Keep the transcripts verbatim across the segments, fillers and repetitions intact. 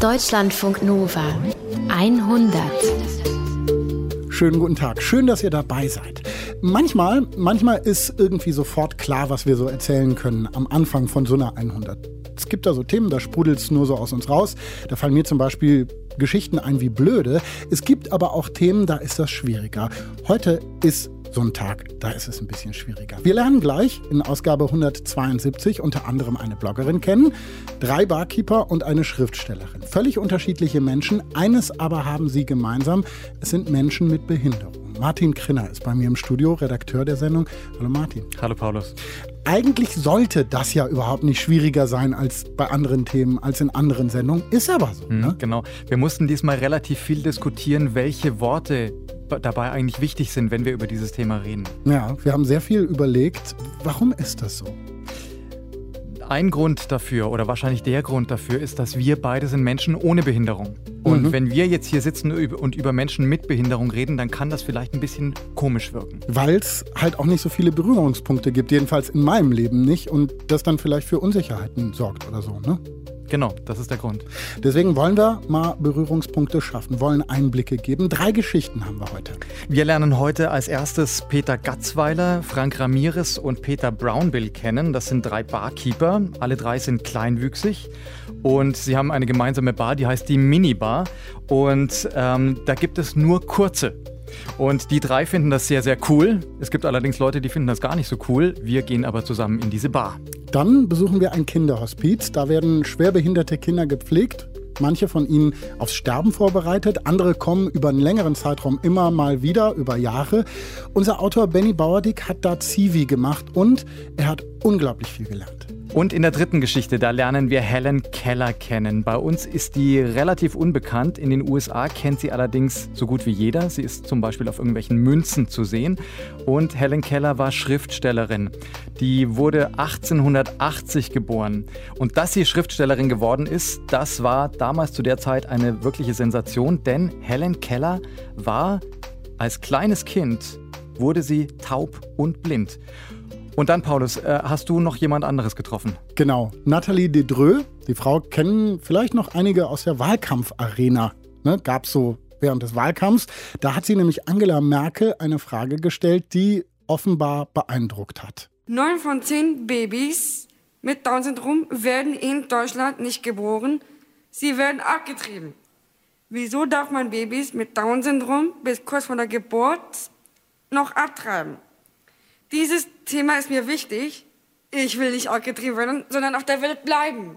Deutschlandfunk Nova hundert. Schönen guten Tag. Schön, dass ihr dabei seid. Manchmal, manchmal ist irgendwie sofort klar, was wir so erzählen können am Anfang von so einer hundert. Es gibt da so Themen, da sprudelt es nur so aus uns raus. Da fallen mir zum Beispiel Geschichten ein wie blöde. Es gibt aber auch Themen, da ist das schwieriger. Heute ist so ein Tag, da ist es ein bisschen schwieriger. Wir lernen gleich in Ausgabe hundertzweiundsiebzig unter anderem eine Bloggerin kennen, drei Barkeeper und eine Schriftstellerin. Völlig unterschiedliche Menschen, eines aber haben sie gemeinsam, es sind Menschen mit Behinderung. Martin Krinner ist bei mir im Studio, Redakteur der Sendung. Hallo Martin. Hallo Paulus. Eigentlich sollte das ja überhaupt nicht schwieriger sein als bei anderen Themen, als in anderen Sendungen. Ist aber so. Mhm, ne? Genau. Wir mussten diesmal relativ viel diskutieren, welche Worte dabei eigentlich wichtig sind, wenn wir über dieses Thema reden. Ja, wir haben sehr viel überlegt. Warum ist das so? Ein Grund dafür oder wahrscheinlich der Grund dafür ist, dass wir beide sind Menschen ohne Behinderung. Und Mhm. wenn wir jetzt hier sitzen und über Menschen mit Behinderung reden, dann kann das vielleicht ein bisschen komisch wirken. Weil es halt auch nicht so viele Berührungspunkte gibt, jedenfalls in meinem Leben nicht. Und das dann vielleicht für Unsicherheiten sorgt oder so, ne? Genau, das ist der Grund. Deswegen wollen wir mal Berührungspunkte schaffen, wollen Einblicke geben. Drei Geschichten haben wir heute. Wir lernen heute als erstes Peter Gatzweiler, Frank Ramirez und Peter Brownbill kennen. Das sind drei Barkeeper. Alle drei sind kleinwüchsig und sie haben eine gemeinsame Bar, die heißt die Minibar. Und ähm, da gibt es nur kurze. Und die drei finden das sehr, sehr cool. Es gibt allerdings Leute, die finden das gar nicht so cool. Wir gehen aber zusammen in diese Bar. Dann besuchen wir ein Kinderhospiz. Da werden schwerbehinderte Kinder gepflegt. Manche von ihnen aufs Sterben vorbereitet. Andere kommen über einen längeren Zeitraum immer mal wieder, über Jahre. Unser Autor Benny Bauerdick hat da Zivi gemacht und er hat unglaublich viel gelernt. Und in der dritten Geschichte, da lernen wir Helen Keller kennen. Bei uns ist die relativ unbekannt. In den U S A kennt sie allerdings so gut wie jeder. Sie ist zum Beispiel auf irgendwelchen Münzen zu sehen. Und Helen Keller war Schriftstellerin. Die wurde achtzehnhundertachtzig geboren. Und dass sie Schriftstellerin geworden ist, das war damals zu der Zeit eine wirkliche Sensation. Denn Helen Keller war als kleines Kind, wurde sie taub und blind. Und dann, Paulus, äh, hast du noch jemand anderes getroffen? Genau, Nathalie Dedreux. Die Frau kennen vielleicht noch einige aus der Wahlkampfarena. Ne, gab's so während des Wahlkampfs. Da hat sie nämlich Angela Merkel eine Frage gestellt, die offenbar beeindruckt hat. Neun von zehn Babys mit Down-Syndrom werden in Deutschland nicht geboren. Sie werden abgetrieben. Wieso darf man Babys mit Down-Syndrom bis kurz vor der Geburt noch abtreiben? Dieses Thema ist mir wichtig. Ich will nicht abgetrieben werden, sondern auf der Welt bleiben.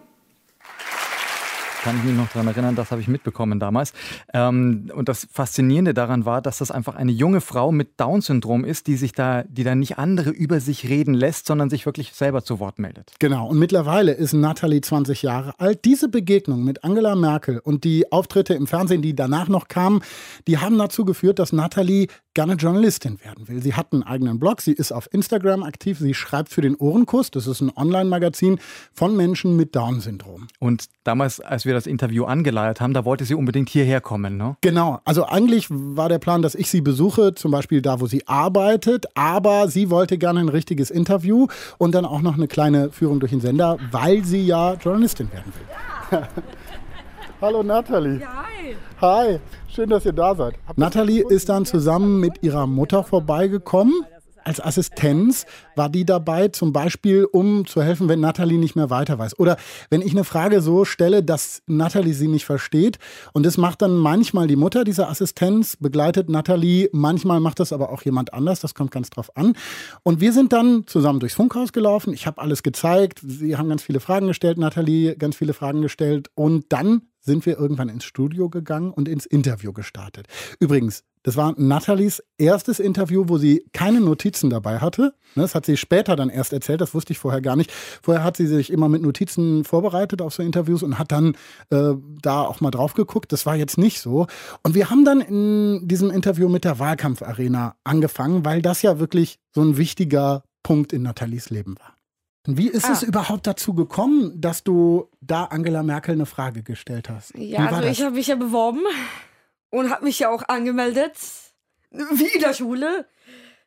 Kann ich mich noch daran erinnern, das habe ich mitbekommen damals. Ähm, und das Faszinierende daran war, dass das einfach eine junge Frau mit Down-Syndrom ist, die sich da, die da nicht andere über sich reden lässt, sondern sich wirklich selber zu Wort meldet. Genau, und mittlerweile ist Nathalie zwanzig Jahre alt. Diese Begegnung mit Angela Merkel und die Auftritte im Fernsehen, die danach noch kamen, die haben dazu geführt, dass Nathalie gerne Journalistin werden will. Sie hat einen eigenen Blog, sie ist auf Instagram aktiv, sie schreibt für den Ohrenkuss, das ist ein Online-Magazin von Menschen mit Down-Syndrom. Und damals, als wir das Interview angeleiert haben, da wollte sie unbedingt hierher kommen, ne? Genau, also eigentlich war der Plan, dass ich sie besuche, zum Beispiel da, wo sie arbeitet, aber sie wollte gerne ein richtiges Interview und dann auch noch eine kleine Führung durch den Sender, weil sie ja Journalistin werden will. Ja. Hallo Nathalie. Ja, hi. Hi, schön, dass ihr da seid. Nathalie ist dann zusammen mit ihrer Mutter vorbeigekommen. Als Assistenz war die dabei, zum Beispiel, um zu helfen, wenn Nathalie nicht mehr weiter weiß. Oder wenn ich eine Frage so stelle, dass Nathalie sie nicht versteht. Und das macht dann manchmal die Mutter dieser Assistenz, begleitet Nathalie. Manchmal macht das aber auch jemand anders, das kommt ganz drauf an. Und wir sind dann zusammen durchs Funkhaus gelaufen. Ich habe alles gezeigt. Sie haben ganz viele Fragen gestellt, Nathalie ganz viele Fragen gestellt. Und dann sind wir irgendwann ins Studio gegangen und ins Interview gestartet. Übrigens, das war Nathalies erstes Interview, wo sie keine Notizen dabei hatte. Das hat sie später dann erst erzählt, das wusste ich vorher gar nicht. Vorher hat sie sich immer mit Notizen vorbereitet auf so Interviews und hat dann äh, da auch mal drauf geguckt. Das war jetzt nicht so. Und wir haben dann in diesem Interview mit der Wahlkampfarena angefangen, weil das ja wirklich so ein wichtiger Punkt in Nathalies Leben war. Wie ist ah. es überhaupt dazu gekommen, dass du da Angela Merkel eine Frage gestellt hast? Ja, also ich habe mich ja beworben und habe mich ja auch angemeldet, wie in der Schule.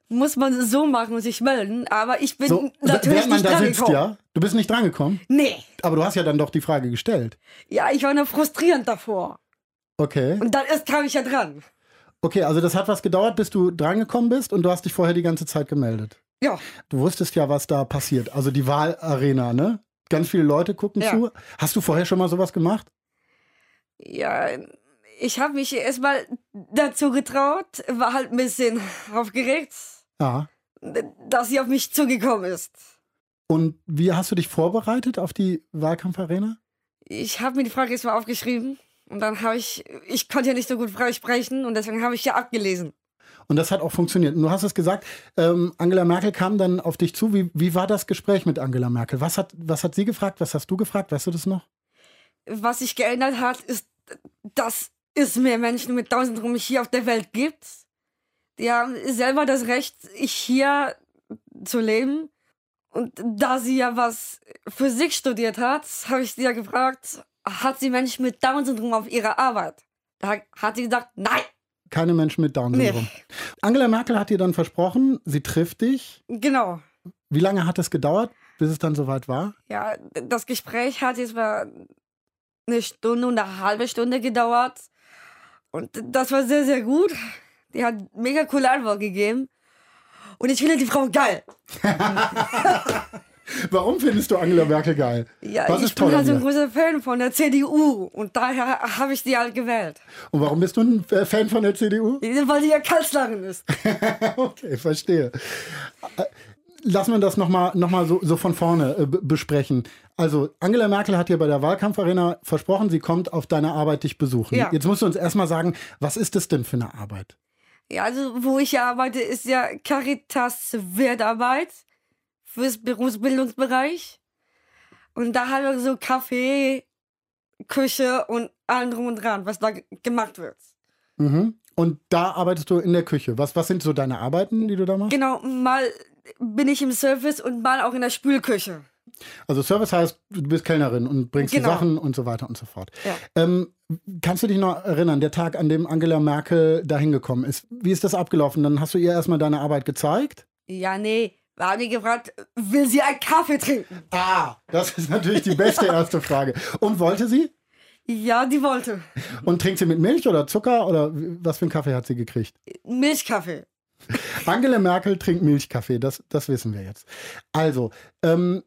muss man so machen und sich melden, aber ich bin So, natürlich während man nicht da dran sitzt, gekommen. ja? Du bist nicht drangekommen? Nee. Aber du hast ja dann doch die Frage gestellt. Ja, ich war nur frustrierend davor. Okay. Und dann erst kam ich ja dran. Okay, also das hat was gedauert, bis du drangekommen bist und du hast dich vorher die ganze Zeit gemeldet. Ja. Du wusstest ja, was da passiert. Also die Wahlarena, ne? Ganz viele Leute gucken Ja. zu. Hast du vorher schon mal sowas gemacht? Ja, ich habe mich erstmal dazu getraut, war halt ein bisschen aufgeregt, Ja. dass sie auf mich zugekommen ist. Und wie hast du dich vorbereitet auf die Wahlkampfarena? Ich habe mir die Frage erstmal aufgeschrieben und dann habe ich, ich konnte ja nicht so gut frei sprechen und deswegen habe ich ja abgelesen. Und das hat auch funktioniert. Und du hast es gesagt, ähm, Angela Merkel kam dann auf dich zu. Wie, wie war das Gespräch mit Angela Merkel? Was hat, was hat sie gefragt? Was hast du gefragt? Weißt du das noch? Was sich geändert hat, ist, dass es mehr Menschen mit Down-Syndrom hier auf der Welt gibt. Die haben selber das Recht, hier zu leben. Und da sie ja was für sich studiert hat, habe ich sie ja gefragt, hat sie Menschen mit Down-Syndrom auf ihrer Arbeit? Da hat sie gesagt, nein. Keine Menschen mit Down-Syndrom. Nee. Angela Merkel hat dir dann versprochen, sie trifft dich. Genau. Wie lange hat es gedauert, bis es dann soweit war? Ja, das Gespräch hat jetzt mal eine Stunde und eine halbe Stunde gedauert. Und das war sehr, sehr gut. Die hat mega coole Antwort gegeben. Und ich finde die Frau geil. Warum findest du Angela Merkel geil? Ja, Was ich ist toll bin an halt so ein ihr? großer Fan von der C D U. Und daher habe ich die halt gewählt. Und warum bist du ein äh, Fan von der C D U? Weil sie ja Kanzlerin ist. Okay, verstehe. Äh, Lass man das nochmal noch mal so, so von vorne äh, b- besprechen. Also Angela Merkel hat dir bei der Wahlkampfarena versprochen, sie kommt auf deine Arbeit dich besuchen. Ja. Jetzt musst du uns erstmal sagen, was ist das denn für eine Arbeit? Ja, also wo ich arbeite, ist ja Caritas Wertarbeit fürs Berufsbildungsbereich. Und da haben wir so Kaffee, Küche und allem drum und dran, was da g- gemacht wird. Mhm. Und da arbeitest du in der Küche. Was, was sind so deine Arbeiten, die du da machst? Genau, mal bin ich im Service und mal auch in der Spülküche. Also Service heißt, du bist Kellnerin und bringst Genau. die Sachen und so weiter und so fort. Ja. Ähm, kannst du dich noch erinnern, der Tag, an dem Angela Merkel da hingekommen ist? Wie ist das abgelaufen? Dann hast du ihr erstmal deine Arbeit gezeigt? Ja, nee, wir haben die gefragt, will sie einen Kaffee trinken? Ah, das ist natürlich die beste erste Frage. Und wollte sie? Ja, die wollte. Und trinkt sie mit Milch oder Zucker oder was für einen Kaffee hat sie gekriegt? Milchkaffee. Angela Merkel trinkt Milchkaffee, das, das wissen wir jetzt. Also, ähm,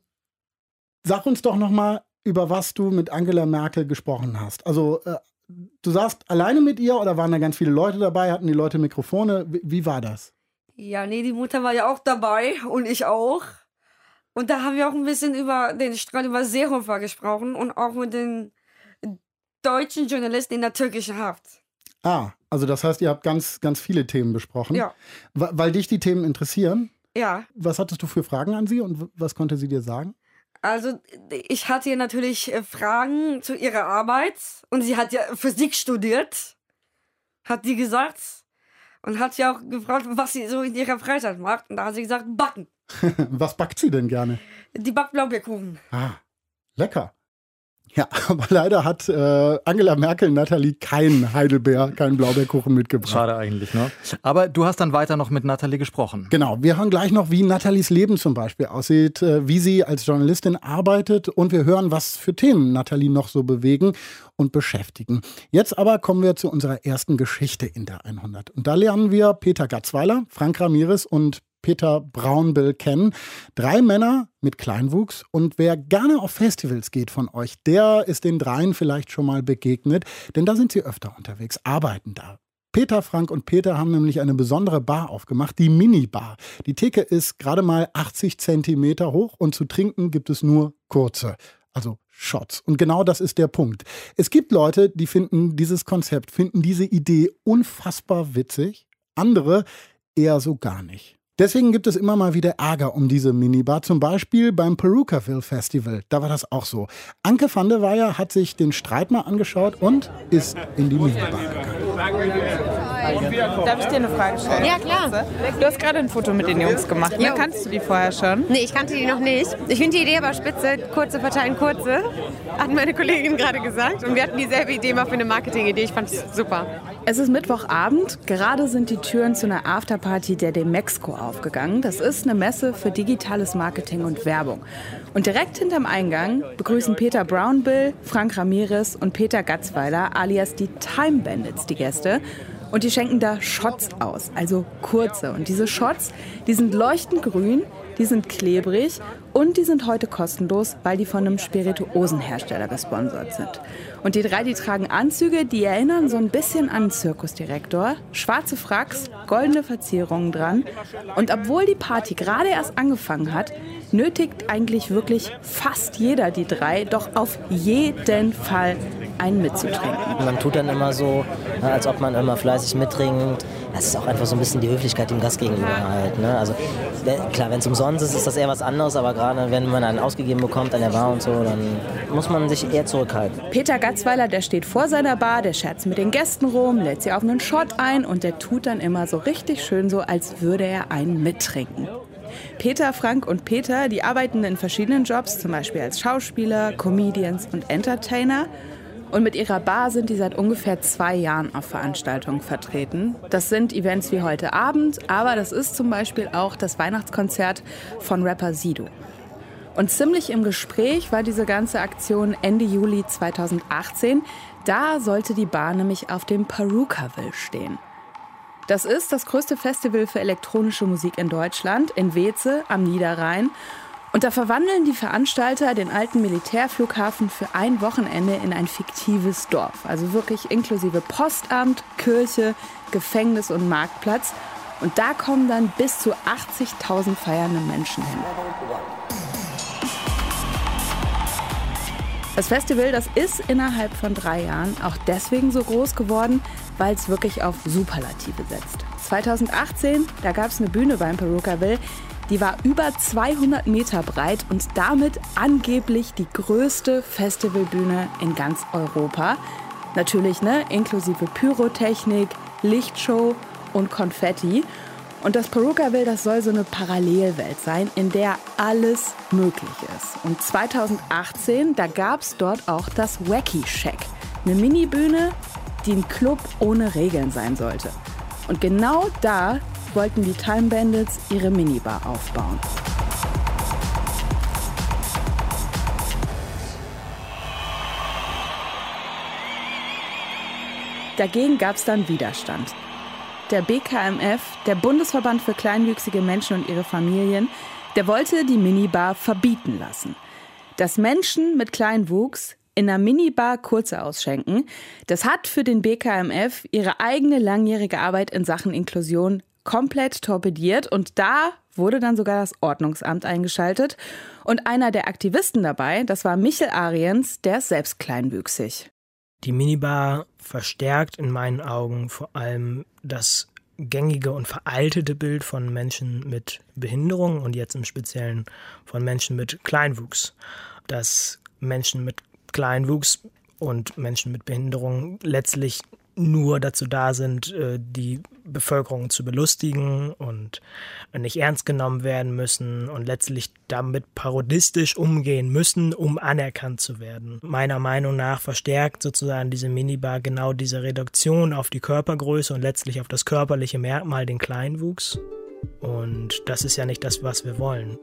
sag uns doch nochmal, über was du mit Angela Merkel gesprochen hast. Also, äh, du saßt alleine mit ihr oder waren da ganz viele Leute dabei? Hatten die Leute Mikrofone? Wie, wie war das? Ja, nee, die Mutter war ja auch dabei und ich auch. Und da haben wir auch ein bisschen über den Streit über Seehofer gesprochen und auch mit den deutschen Journalisten in der türkischen Haft. Ah, also das heißt, ihr habt ganz, ganz viele Themen besprochen. Ja. Wa- Weil dich die Themen interessieren. Ja, Was hattest du für Fragen an sie und w- was konnte sie dir sagen? also ich hatte ihr natürlich äh, Fragen zu ihrer Arbeit und sie hat ja Physik studiert, hat die gesagt. Und hat sie auch gefragt, was sie so in ihrer Freizeit macht. Und da hat sie gesagt, backen. Was backt sie denn gerne? Die backt Blaubeerkuchen. Ah, lecker. Ja, aber leider hat äh, Angela Merkel Nathalie keinen Heidelbeer, keinen Blaubeerkuchen mitgebracht. Schade eigentlich, ne? Aber du hast dann weiter noch mit Nathalie gesprochen. Genau, wir hören gleich noch, wie Nathalies Leben zum Beispiel aussieht, äh, wie sie als Journalistin arbeitet und wir hören, was für Themen Nathalie noch so bewegen und beschäftigen. Jetzt aber kommen wir zu unserer ersten Geschichte in der hundert. Und da lernen wir Peter Gatzweiler, Frank Ramirez und Peter Braunbill kennen. Drei Männer mit Kleinwuchs. Und wer gerne auf Festivals geht von euch, der ist den dreien vielleicht schon mal begegnet. Denn da sind sie öfter unterwegs, arbeiten da. Peter, Frank und Peter haben nämlich eine besondere Bar aufgemacht, die Minibar. Die Theke ist gerade mal achtzig Zentimeter hoch und zu trinken gibt es nur kurze, also Shots. Und genau das ist der Punkt. Es gibt Leute, die finden dieses Konzept, finden diese Idee unfassbar witzig. Andere eher so gar nicht. Deswegen gibt es immer mal wieder Ärger um diese Minibar, zum Beispiel beim Perukaville Festival. Da war das auch so. Anke van der Weyer hat sich den Streit mal angeschaut und ist in die Minibar gegangen. Darf ich dir eine Frage stellen? Ja, klar. Du hast gerade ein Foto mit den Jungs gemacht. Ne? Jo. Kannst du die vorher schon? Nee, ich kannte die noch nicht. Ich finde die Idee aber spitze. Kurze Parteien, kurze. Hat meine Kollegin gerade gesagt. Und wir hatten dieselbe Idee mal für eine Marketing-Idee. Ich fand es super. Es ist Mittwochabend. Gerade sind die Türen zu einer Afterparty der Demexco aufgegangen. Das ist eine Messe für digitales Marketing und Werbung. Und direkt hinterm Eingang begrüßen Peter Brownbill, Frank Ramirez und Peter Gatzweiler alias die Time Bandits die Gäste. Und die schenken da Shots aus, also kurze. Und diese Shots, die sind leuchtend grün, die sind klebrig und die sind heute kostenlos, weil die von einem Spirituosenhersteller gesponsert sind. Und die drei, die tragen Anzüge, die erinnern so ein bisschen an einen Zirkusdirektor. Schwarze Fracks, goldene Verzierungen dran. Und obwohl die Party gerade erst angefangen hat, nötigt eigentlich wirklich fast jeder die drei doch auf jeden Fall einen mitzutrinken. Man tut dann immer so, als ob man immer fleißig mittrinkt. Das ist auch einfach so ein bisschen die Höflichkeit dem Gast gegenüber halt. Ne? Also klar, wenn es umsonst ist, ist das eher was anderes, aber gerade wenn man einen ausgegeben bekommt an der Bar und so, dann muss man sich eher zurückhalten. Peter Gatzweiler, der steht vor seiner Bar, der scherzt mit den Gästen rum, lädt sie auf einen Shot ein und der tut dann immer so richtig schön so, als würde er einen mittrinken. Peter, Frank und Peter, die arbeiten in verschiedenen Jobs, zum Beispiel als Schauspieler, Comedians und Entertainer. Und mit ihrer Bar sind die seit ungefähr zwei Jahren auf Veranstaltungen vertreten. Das sind Events wie heute Abend, aber das ist zum Beispiel auch das Weihnachtskonzert von Rapper Sido. Und ziemlich im Gespräch war diese ganze Aktion Ende Juli zweitausendachtzehn. Da sollte die Bar nämlich auf dem Perukaville stehen. Das ist das größte Festival für elektronische Musik in Deutschland, in Weeze am Niederrhein. Und da verwandeln die Veranstalter den alten Militärflughafen für ein Wochenende in ein fiktives Dorf. Also wirklich inklusive Postamt, Kirche, Gefängnis und Marktplatz. Und da kommen dann bis zu achtzigtausend feiernde Menschen hin. Das Festival, das ist innerhalb von drei Jahren auch deswegen so groß geworden, weil es wirklich auf Superlative setzt. zweitausendachtzehn, da gab es eine Bühne beim Perukaville, die war über zweihundert Meter breit und damit angeblich die größte Festivalbühne in ganz Europa. Natürlich, ne, inklusive Pyrotechnik, Lichtshow und Konfetti. Und das Perukaville, das soll so eine Parallelwelt sein, in der alles möglich ist. Und zweitausendachtzehn, da gab es dort auch das Wacky Shack. Eine Minibühne, die ein Club ohne Regeln sein sollte. Und genau da wollten die Time Bandits ihre Minibar aufbauen. Dagegen gab es dann Widerstand. Der B K M F, der Bundesverband für kleinwüchsige Menschen und ihre Familien, der wollte die Minibar verbieten lassen. Dass Menschen mit Kleinwuchs in einer Minibar kurze ausschenken, das hat für den B K M F ihre eigene langjährige Arbeit in Sachen Inklusion komplett torpediert. Und da wurde dann sogar das Ordnungsamt eingeschaltet. Und einer der Aktivisten dabei, das war Michel Ariens, der ist selbst kleinwüchsig. Die Minibar verstärkt in meinen Augen vor allem das gängige und veraltete Bild von Menschen mit Behinderung und jetzt im Speziellen von Menschen mit Kleinwuchs. Dass Menschen mit Kleinwuchs und Menschen mit Behinderung letztlich nur dazu da sind, die Bevölkerung zu belustigen und nicht ernst genommen werden müssen und letztlich damit parodistisch umgehen müssen, um anerkannt zu werden. Meiner Meinung nach verstärkt sozusagen diese Minibar genau diese Reduktion auf die Körpergröße und letztlich auf das körperliche Merkmal, den Kleinwuchs. Und das ist ja nicht das, was wir wollen.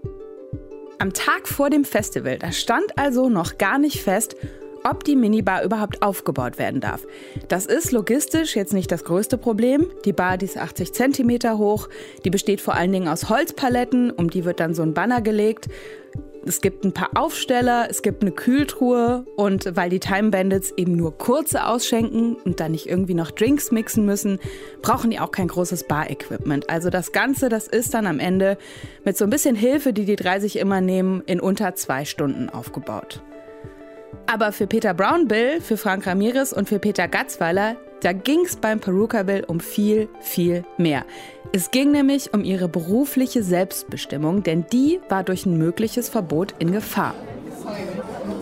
Am Tag vor dem Festival, da stand also noch gar nicht fest, ob die Minibar überhaupt aufgebaut werden darf. Das ist logistisch jetzt nicht das größte Problem. Die Bar, die ist achtzig Zentimeter hoch. Die besteht vor allen Dingen aus Holzpaletten. Um die wird dann so ein Banner gelegt. Es gibt ein paar Aufsteller, es gibt eine Kühltruhe. Und weil die Time Bandits eben nur kurze ausschenken und dann nicht irgendwie noch Drinks mixen müssen, brauchen die auch kein großes Bar-Equipment. Also das Ganze, das ist dann am Ende mit so ein bisschen Hilfe, die die drei sich immer nehmen, in unter zwei Stunden aufgebaut. Aber für Peter Brownbill, für Frank Ramirez und für Peter Gatzweiler, da ging es beim Perukaville um viel, viel mehr. Es ging nämlich um ihre berufliche Selbstbestimmung, denn die war durch ein mögliches Verbot in Gefahr.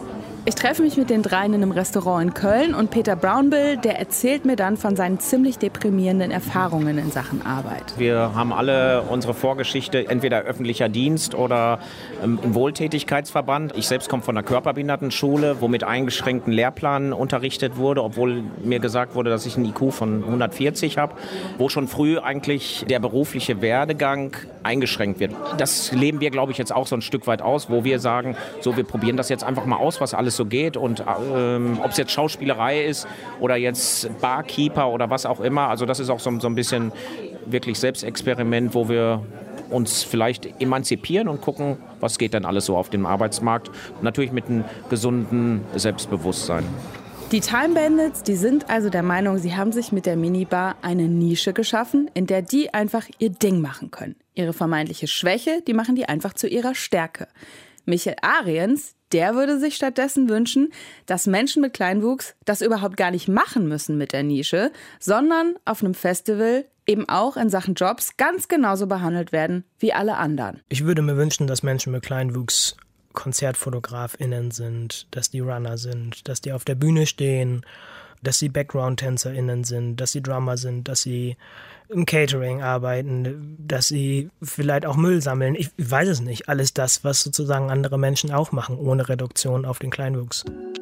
Ich treffe mich mit den dreien in einem Restaurant in Köln und Peter Brownbill, der erzählt mir dann von seinen ziemlich deprimierenden Erfahrungen in Sachen Arbeit. Wir haben alle unsere Vorgeschichte, entweder öffentlicher Dienst oder ähm, im Wohltätigkeitsverband. Ich selbst komme von einer Körperbehindertenschule, wo mit eingeschränkten Lehrplan unterrichtet wurde, obwohl mir gesagt wurde, dass ich einen I Q von hundertvierzig habe, wo schon früh eigentlich der berufliche Werdegang eingeschränkt wird. Das leben wir, glaube ich, jetzt auch so ein Stück weit aus, wo wir sagen, so, wir probieren das jetzt einfach mal aus, was alles so geht und ähm, ob es jetzt Schauspielerei ist oder jetzt Barkeeper oder was auch immer. Also das ist auch so, so ein bisschen wirklich Selbstexperiment, wo wir uns vielleicht emanzipieren und gucken, was geht denn alles so auf dem Arbeitsmarkt. Natürlich mit einem gesunden Selbstbewusstsein. Die Time Bandits, die sind also der Meinung, sie haben sich mit der Minibar eine Nische geschaffen, in der die einfach ihr Ding machen können. Ihre vermeintliche Schwäche, die machen die einfach zu ihrer Stärke. Michael Ariens, der würde sich stattdessen wünschen, dass Menschen mit Kleinwuchs das überhaupt gar nicht machen müssen mit der Nische, sondern auf einem Festival eben auch in Sachen Jobs ganz genauso behandelt werden wie alle anderen. Ich würde mir wünschen, dass Menschen mit Kleinwuchs KonzertfotografInnen sind, dass die Runner sind, dass die auf der Bühne stehen, dass sie Background-TänzerInnen sind, dass sie Drummer sind, dass sie im Catering arbeiten, dass sie vielleicht auch Müll sammeln. Ich weiß es nicht. Alles das, was sozusagen andere Menschen auch machen, ohne Reduktion auf den Kleinwuchs.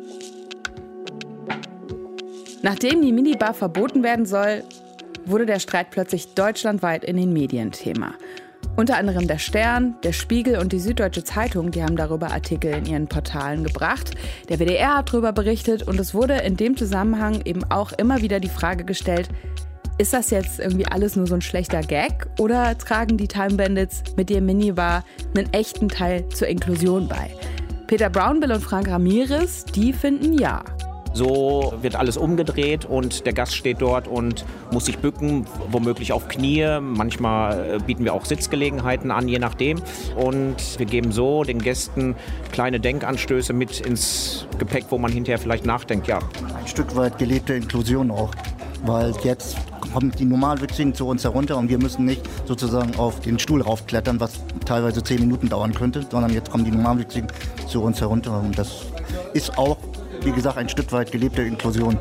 Nachdem die Minibar verboten werden soll, wurde der Streit plötzlich deutschlandweit in den Medien Thema. Unter anderem der Stern, der Spiegel und die Süddeutsche Zeitung, die haben darüber Artikel in ihren Portalen gebracht. Der W D R hat darüber berichtet und es wurde in dem Zusammenhang eben auch immer wieder die Frage gestellt, ist das jetzt irgendwie alles nur so ein schlechter Gag oder tragen die Time Bandits mit der Minibar einen echten Teil zur Inklusion bei? Peter Brownbill und Frank Ramirez, die finden ja. So wird alles umgedreht und der Gast steht dort und muss sich bücken, womöglich auf Knie. Manchmal bieten wir auch Sitzgelegenheiten an, je nachdem. Und wir geben so den Gästen kleine Denkanstöße mit ins Gepäck, wo man hinterher vielleicht nachdenkt. Ja. Ein Stück weit gelebte Inklusion auch, weil jetzt kommen die Normalwüchsigen zu uns herunter und wir müssen nicht sozusagen auf den Stuhl raufklettern, was teilweise zehn Minuten dauern könnte, sondern jetzt kommen die Normalwüchsigen zu uns herunter und das ist auch, wie gesagt, ein Stück weit gelebte Inklusion.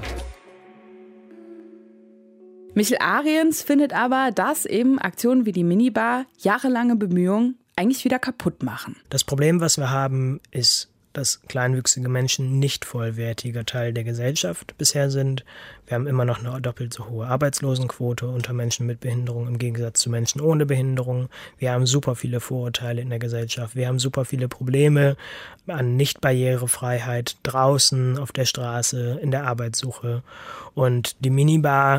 Michael Ariens findet aber, dass eben Aktionen wie die Minibar jahrelange Bemühungen eigentlich wieder kaputt machen. Das Problem, was wir haben, ist, dass kleinwüchsige Menschen nicht vollwertiger Teil der Gesellschaft bisher sind. Wir haben immer noch eine doppelt so hohe Arbeitslosenquote unter Menschen mit Behinderung im Gegensatz zu Menschen ohne Behinderung. Wir haben super viele Vorurteile in der Gesellschaft. Wir haben super viele Probleme an Nichtbarrierefreiheit draußen, auf der Straße, in der Arbeitssuche. Und die Minibar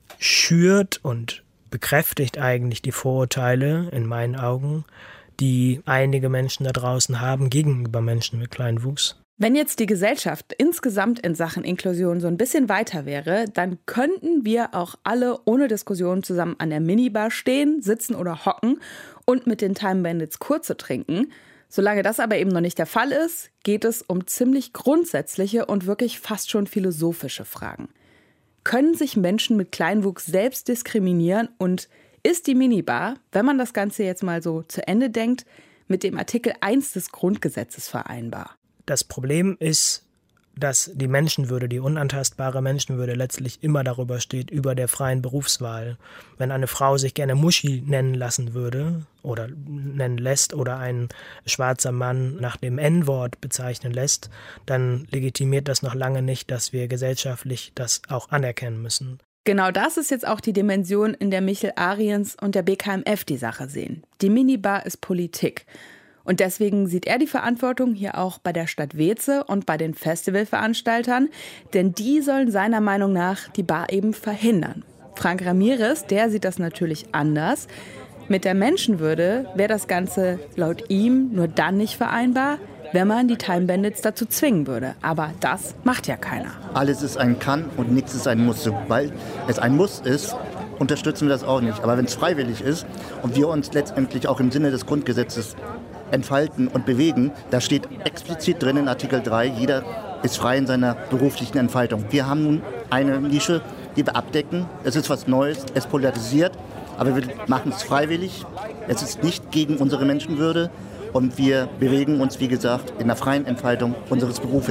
schürt und bekräftigt eigentlich die Vorurteile, in meinen Augen, die einige Menschen da draußen haben gegenüber Menschen mit Kleinwuchs. Wenn jetzt die Gesellschaft insgesamt in Sachen Inklusion so ein bisschen weiter wäre, dann könnten wir auch alle ohne Diskussion zusammen an der Minibar stehen, sitzen oder hocken und mit den Time Bandits Kurze trinken. Solange das aber eben noch nicht der Fall ist, geht es um ziemlich grundsätzliche und wirklich fast schon philosophische Fragen. Können sich Menschen mit Kleinwuchs selbst diskriminieren und ist die Minibar, wenn man das Ganze jetzt mal so zu Ende denkt, mit dem Artikel eins des Grundgesetzes vereinbar? Das Problem ist, dass die Menschenwürde, die unantastbare Menschenwürde letztlich immer darüber steht, über der freien Berufswahl. Wenn eine Frau sich gerne Muschi nennen lassen würde oder nennen lässt oder ein schwarzer Mann nach dem En-Wort bezeichnen lässt, dann legitimiert das noch lange nicht, dass wir gesellschaftlich das auch anerkennen müssen. Genau das ist jetzt auch die Dimension, in der Michael Ariens und der B K M F die Sache sehen. Die Minibar ist Politik. Und deswegen sieht er die Verantwortung hier auch bei der Stadt Weeze und bei den Festivalveranstaltern, denn die sollen seiner Meinung nach die Bar eben verhindern. Frank Ramirez, der sieht das natürlich anders. Mit der Menschenwürde wäre das Ganze laut ihm nur dann nicht vereinbar, wenn man die Time Bandits dazu zwingen würde. Aber das macht ja keiner. Alles ist ein Kann und nichts ist ein Muss. Weil es ein Muss ist, unterstützen wir das auch nicht. Aber wenn es freiwillig ist und wir uns letztendlich auch im Sinne des Grundgesetzes entfalten und bewegen, da steht explizit drin in Artikel drei, jeder ist frei in seiner beruflichen Entfaltung. Wir haben nun eine Nische, die wir abdecken. Es ist was Neues, es polarisiert, aber wir machen es freiwillig. Es ist nicht gegen unsere Menschenwürde und wir bewegen uns, wie gesagt, in der freien Entfaltung unseres Berufes.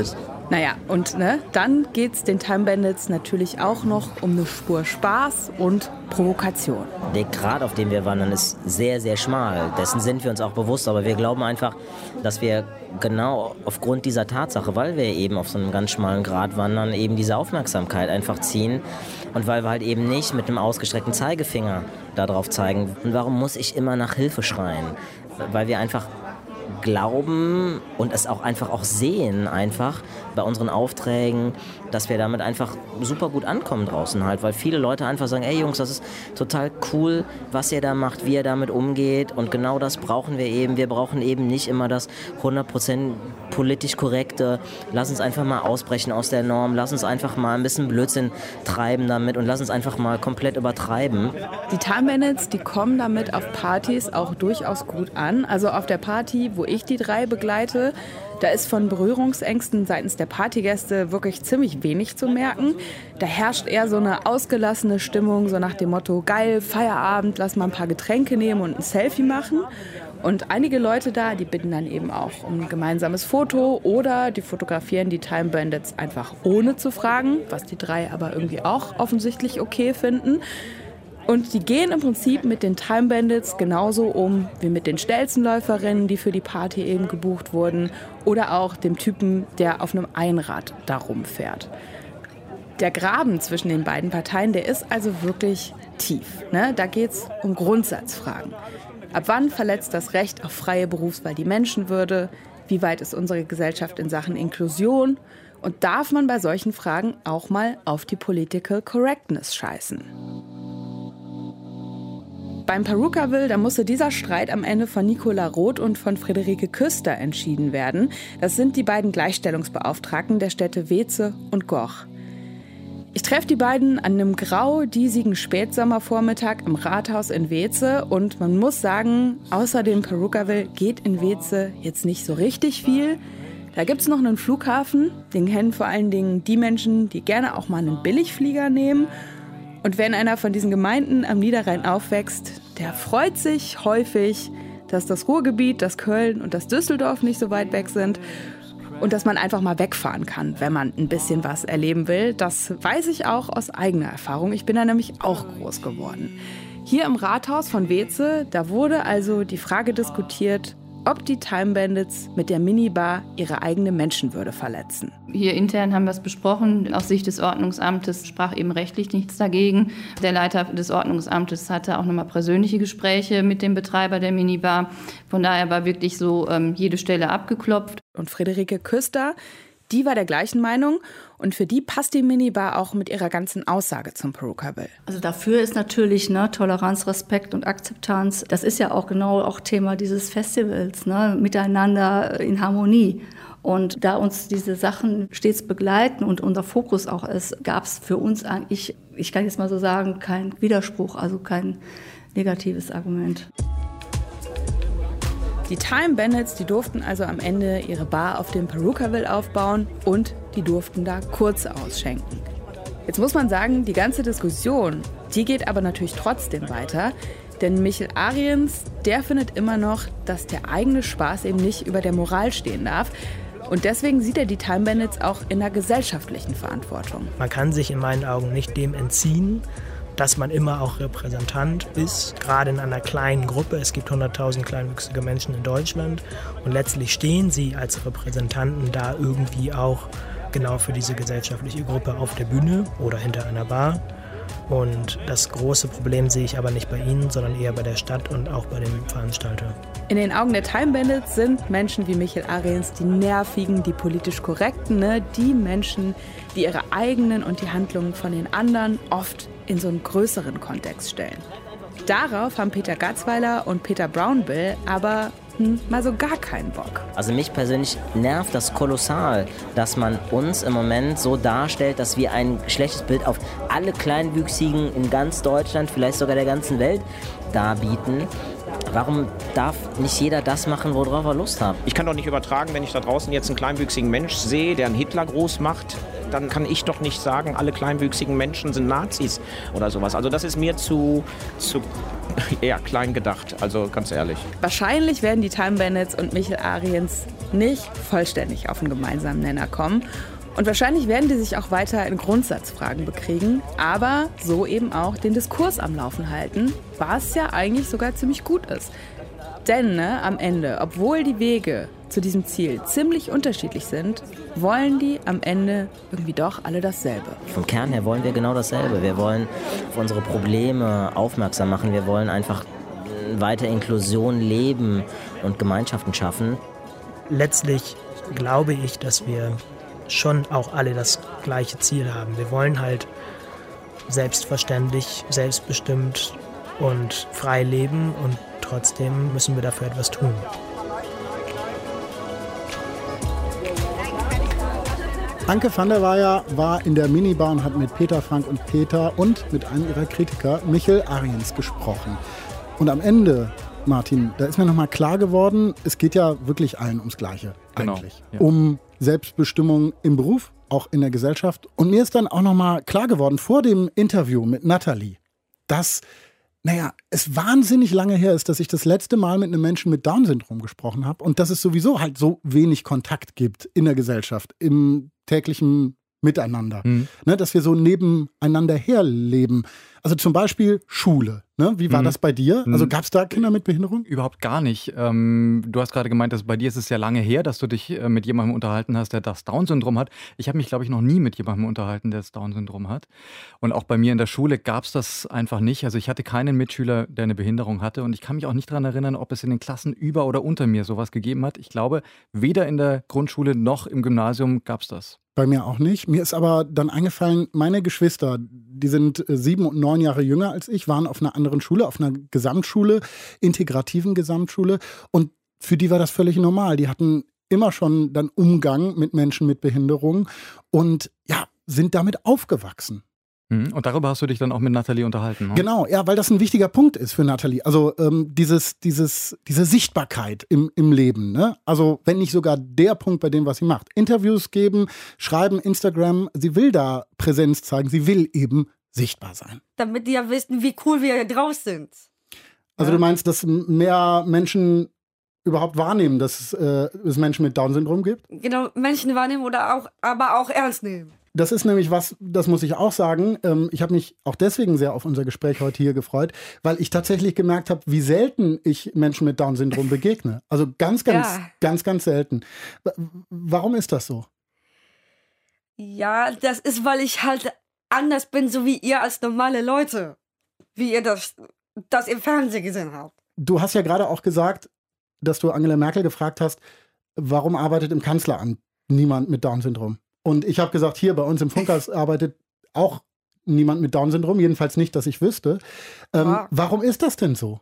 Naja, und ne, dann geht's den Time Bandits natürlich auch noch um eine Spur Spaß und Provokation. Der Grat, auf dem wir wandern, ist sehr, sehr schmal. Dessen sind wir uns auch bewusst. Aber wir glauben einfach, dass wir genau aufgrund dieser Tatsache, weil wir eben auf so einem ganz schmalen Grat wandern, eben diese Aufmerksamkeit einfach ziehen. Und weil wir halt eben nicht mit einem ausgestreckten Zeigefinger darauf zeigen. Und warum muss ich immer nach Hilfe schreien? Weil wir einfach glauben und es auch einfach auch sehen, einfach bei unseren Aufträgen, dass wir damit einfach super gut ankommen draußen halt, weil viele Leute einfach sagen, ey Jungs, das ist total cool, was ihr da macht, wie ihr damit umgeht und genau das brauchen wir eben. Wir brauchen eben nicht immer das hundert Prozent politisch korrekte, lass uns einfach mal ausbrechen aus der Norm, lass uns einfach mal ein bisschen Blödsinn treiben damit und lass uns einfach mal komplett übertreiben. Die Time Bandits, die kommen damit auf Partys auch durchaus gut an. Also auf der Party, wo ich die drei begleite, da ist von Berührungsängsten seitens der Partygäste wirklich ziemlich wenig zu merken. Da herrscht eher so eine ausgelassene Stimmung, so nach dem Motto, geil, Feierabend, lass mal ein paar Getränke nehmen und ein Selfie machen. Und einige Leute da, die bitten dann eben auch um ein gemeinsames Foto oder die fotografieren die Time Bandits einfach ohne zu fragen, was die drei aber irgendwie auch offensichtlich okay finden. Und die gehen im Prinzip mit den Time Bandits genauso um wie mit den Stelzenläuferinnen, die für die Party eben gebucht wurden, oder auch dem Typen, der auf einem Einrad da rumfährt. Der Graben zwischen den beiden Parteien, der ist also wirklich tief. Ne? Da geht's um Grundsatzfragen. Ab wann verletzt das Recht auf freie Berufswahl die Menschenwürde? Wie weit ist unsere Gesellschaft in Sachen Inklusion? Und darf man bei solchen Fragen auch mal auf die Political Correctness scheißen? Beim Perukaville, da musste dieser Streit am Ende von Nicola Roth und von Friederike Küster entschieden werden. Das sind die beiden Gleichstellungsbeauftragten der Städte Weeze und Goch. Ich treffe die beiden an einem grau-diesigen Spätsommervormittag im Rathaus in Weeze und man muss sagen, außer dem Perukaville geht in Weeze jetzt nicht so richtig viel. Da gibt's noch einen Flughafen, den kennen vor allen Dingen die Menschen, die gerne auch mal einen Billigflieger nehmen. Und wenn einer von diesen Gemeinden am Niederrhein aufwächst, der freut sich häufig, dass das Ruhrgebiet, das Köln und das Düsseldorf nicht so weit weg sind und dass man einfach mal wegfahren kann, wenn man ein bisschen was erleben will. Das weiß ich auch aus eigener Erfahrung. Ich bin da nämlich auch groß geworden. Hier im Rathaus von Weeze, da wurde also die Frage diskutiert, ob die Time Bandits mit der Minibar ihre eigene Menschenwürde verletzen. Hier intern haben wir es besprochen. Aus Sicht des Ordnungsamtes sprach eben rechtlich nichts dagegen. Der Leiter des Ordnungsamtes hatte auch nochmal persönliche Gespräche mit dem Betreiber der Minibar. Von daher war wirklich so ähm, jede Stelle abgeklopft. Und Friederike Küster, die war der gleichen Meinung. Und für die passt die Minibar auch mit ihrer ganzen Aussage zum Perukaville. Also dafür ist natürlich ne, Toleranz, Respekt und Akzeptanz. Das ist ja auch genau auch Thema dieses Festivals, ne, miteinander in Harmonie. Und da uns diese Sachen stets begleiten und unser Fokus auch ist, gab es für uns eigentlich, ich kann jetzt mal so sagen, keinen Widerspruch, also kein negatives Argument. Die Time Bandits, die durften also am Ende ihre Bar auf dem Perukaville aufbauen und die durften da Kurze ausschenken. Jetzt muss man sagen, die ganze Diskussion, die geht aber natürlich trotzdem weiter. Denn Michel Ariens, der findet immer noch, dass der eigene Spaß eben nicht über der Moral stehen darf. Und deswegen sieht er die Time Bandits auch in der gesellschaftlichen Verantwortung. Man kann sich in meinen Augen nicht dem entziehen, dass man immer auch Repräsentant ist, gerade in einer kleinen Gruppe. Es gibt hunderttausend kleinwüchsige Menschen in Deutschland und letztlich stehen sie als Repräsentanten da irgendwie auch genau für diese gesellschaftliche Gruppe auf der Bühne oder hinter einer Bar. Und das große Problem sehe ich aber nicht bei ihnen, sondern eher bei der Stadt und auch bei dem Veranstalter. In den Augen der Time Bandits sind Menschen wie Michel Ariens die nervigen, die politisch korrekten, ne? Die Menschen, die ihre eigenen und die Handlungen von den anderen oft in so einen größeren Kontext stellen. Darauf haben Peter Gatzweiler und Peter Brownbill aber hm, mal so gar keinen Bock. Also mich persönlich nervt das kolossal, dass man uns im Moment so darstellt, dass wir ein schlechtes Bild auf alle Kleinwüchsigen in ganz Deutschland, vielleicht sogar der ganzen Welt darbieten. Warum darf nicht jeder das machen, worauf er Lust hat? Ich kann doch nicht übertragen, wenn ich da draußen jetzt einen kleinwüchsigen Mensch sehe, der einen Hitler groß macht, dann kann ich doch nicht sagen, alle kleinwüchsigen Menschen sind Nazis oder sowas. Also das ist mir zu, zu eher klein gedacht, also ganz ehrlich. Wahrscheinlich werden die Time Bandits und Michel Ariens nicht vollständig auf einen gemeinsamen Nenner kommen. Und wahrscheinlich werden die sich auch weiter in Grundsatzfragen bekriegen, aber so eben auch den Diskurs am Laufen halten, was ja eigentlich sogar ziemlich gut ist. Denn ne, am Ende, obwohl die Wege zu diesem Ziel ziemlich unterschiedlich sind, wollen die am Ende irgendwie doch alle dasselbe. Vom Kern her wollen wir genau dasselbe. Wir wollen auf unsere Probleme aufmerksam machen. Wir wollen einfach weiter Inklusion leben und Gemeinschaften schaffen. Letztlich glaube ich, dass wir schon auch alle das gleiche Ziel haben. Wir wollen halt selbstverständlich, selbstbestimmt und frei leben und trotzdem müssen wir dafür etwas tun. Anke van der Weyer war in der Minibar und hat mit Peter Frank und Peter und mit einem ihrer Kritiker, Michel Ariens, gesprochen. Und am Ende, Martin, da ist mir nochmal klar geworden, es geht ja wirklich allen ums Gleiche eigentlich. Genau, ja. Um Selbstbestimmung im Beruf, auch in der Gesellschaft. Und mir ist dann auch nochmal klar geworden, vor dem Interview mit Nathalie, dass, naja, es wahnsinnig lange her ist, dass ich das letzte Mal mit einem Menschen mit Down-Syndrom gesprochen habe und dass es sowieso halt so wenig Kontakt gibt in der Gesellschaft, im täglichen Miteinander. Mhm. Ne, dass wir so nebeneinander herleben. Also zum Beispiel Schule. Ne? Wie war mhm. das bei dir? Also gab es da Kinder mit Behinderung? Überhaupt gar nicht. Ähm, du hast gerade gemeint, dass bei dir ist es ja lange her, dass du dich äh, mit jemandem unterhalten hast, der das Down-Syndrom hat. Ich habe mich, glaube ich, noch nie mit jemandem unterhalten, der das Down-Syndrom hat. Und auch bei mir in der Schule gab es das einfach nicht. Also ich hatte keinen Mitschüler, der eine Behinderung hatte. Und ich kann mich auch nicht daran erinnern, ob es in den Klassen über oder unter mir sowas gegeben hat. Ich glaube, weder in der Grundschule noch im Gymnasium gab es das. Bei mir auch nicht. Mir ist aber dann eingefallen, meine Geschwister, die sind sieben und neun Jahre jünger als ich, waren auf einer anderen Schule, auf einer Gesamtschule, integrativen Gesamtschule. Und für die war das völlig normal. Die hatten immer schon dann Umgang mit Menschen mit Behinderung und ja, sind damit aufgewachsen. Und darüber hast du dich dann auch mit Nathalie unterhalten, ne? Genau, ja, weil das ein wichtiger Punkt ist für Nathalie. Also ähm, dieses, dieses, diese Sichtbarkeit im, im Leben. Ne? Also wenn nicht sogar der Punkt bei dem, was sie macht. Interviews geben, schreiben, Instagram. Sie will da Präsenz zeigen. Sie will eben sichtbar sein. Damit die ja wissen, wie cool wir draußen sind. Also ja. Du meinst, dass mehr Menschen überhaupt wahrnehmen, dass äh, es Menschen mit Down-Syndrom gibt? Genau, Menschen wahrnehmen oder auch, aber auch ernst nehmen. Das ist nämlich was, das muss ich auch sagen, ähm, ich habe mich auch deswegen sehr auf unser Gespräch heute hier gefreut, weil ich tatsächlich gemerkt habe, wie selten ich Menschen mit Down-Syndrom begegne. Also ganz, ganz, ja. ganz, ganz selten. Warum ist das so? Ja, das ist, weil ich halt anders bin, so wie ihr als normale Leute. Wie ihr das, das im Fernsehen gesehen habt. Du hast ja gerade auch gesagt, dass du Angela Merkel gefragt hast, warum arbeitet im Kanzleramt niemand mit Down-Syndrom? Und ich habe gesagt, hier bei uns im Funkhaus arbeitet auch niemand mit Down-Syndrom, jedenfalls nicht, dass ich wüsste. Ähm, ja. Warum ist das denn so?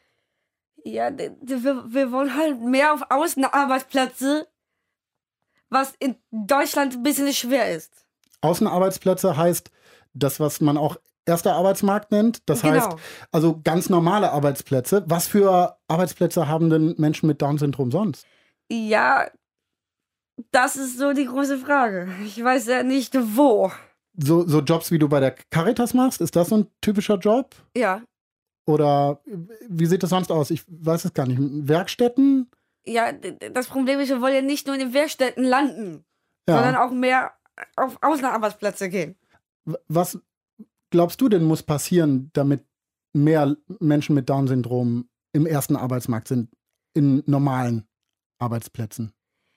Ja, wir, wir wollen halt mehr auf Außenarbeitsplätze, was in Deutschland ein bisschen schwer ist. Außenarbeitsplätze heißt das, was man auch erster Arbeitsmarkt nennt. Das genau. heißt also ganz normale Arbeitsplätze. Was für Arbeitsplätze haben denn Menschen mit Down-Syndrom sonst? Ja, das ist so die große Frage. Ich weiß ja nicht, wo. So, so Jobs, wie du bei der Caritas machst, ist das so ein typischer Job? Ja. Oder wie sieht das sonst aus? Ich weiß es gar nicht. Werkstätten? Ja, das Problem ist, wir wollen ja nicht nur in den Werkstätten landen, ja. sondern auch mehr auf Außenarbeitsplätze gehen. Was glaubst du denn muss passieren, damit mehr Menschen mit Down-Syndrom im ersten Arbeitsmarkt sind, in normalen Arbeitsplätzen?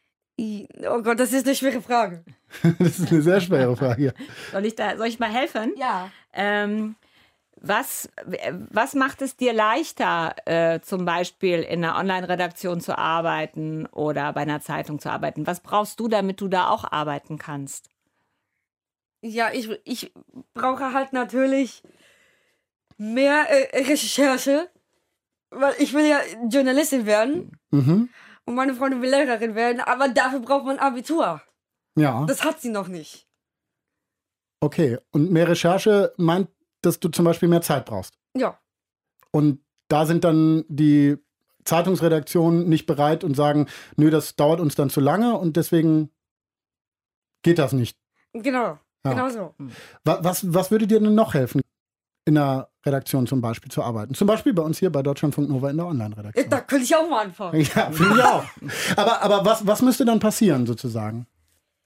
Oh Gott, das ist eine schwere Frage. Das ist eine sehr schwere Frage. Soll ich, da, soll ich mal helfen? Ja. Ähm, was, was macht es dir leichter, äh, zum Beispiel in einer Online-Redaktion zu arbeiten oder bei einer Zeitung zu arbeiten? Was brauchst du, damit du da auch arbeiten kannst? Ja, ich, ich brauche halt natürlich mehr äh, Recherche, weil ich will ja Journalistin werden. Mhm. Und meine Freundin will Lehrerin werden, aber dafür braucht man Abitur. Ja. Das hat sie noch nicht. Okay, und mehr Recherche meint, dass du zum Beispiel mehr Zeit brauchst? Ja. Und da sind dann die Zeitungsredaktionen nicht bereit und sagen, nö, das dauert uns dann zu lange und deswegen geht das nicht. Genau, ja. genau so. Was, was, was würde dir denn noch helfen, in einer Redaktion zum Beispiel zu arbeiten? Zum Beispiel bei uns hier bei Deutschlandfunk Nova in der Online-Redaktion. Da könnte ich auch mal anfangen. Ja, finde ich auch. Aber, aber was, was müsste dann passieren sozusagen?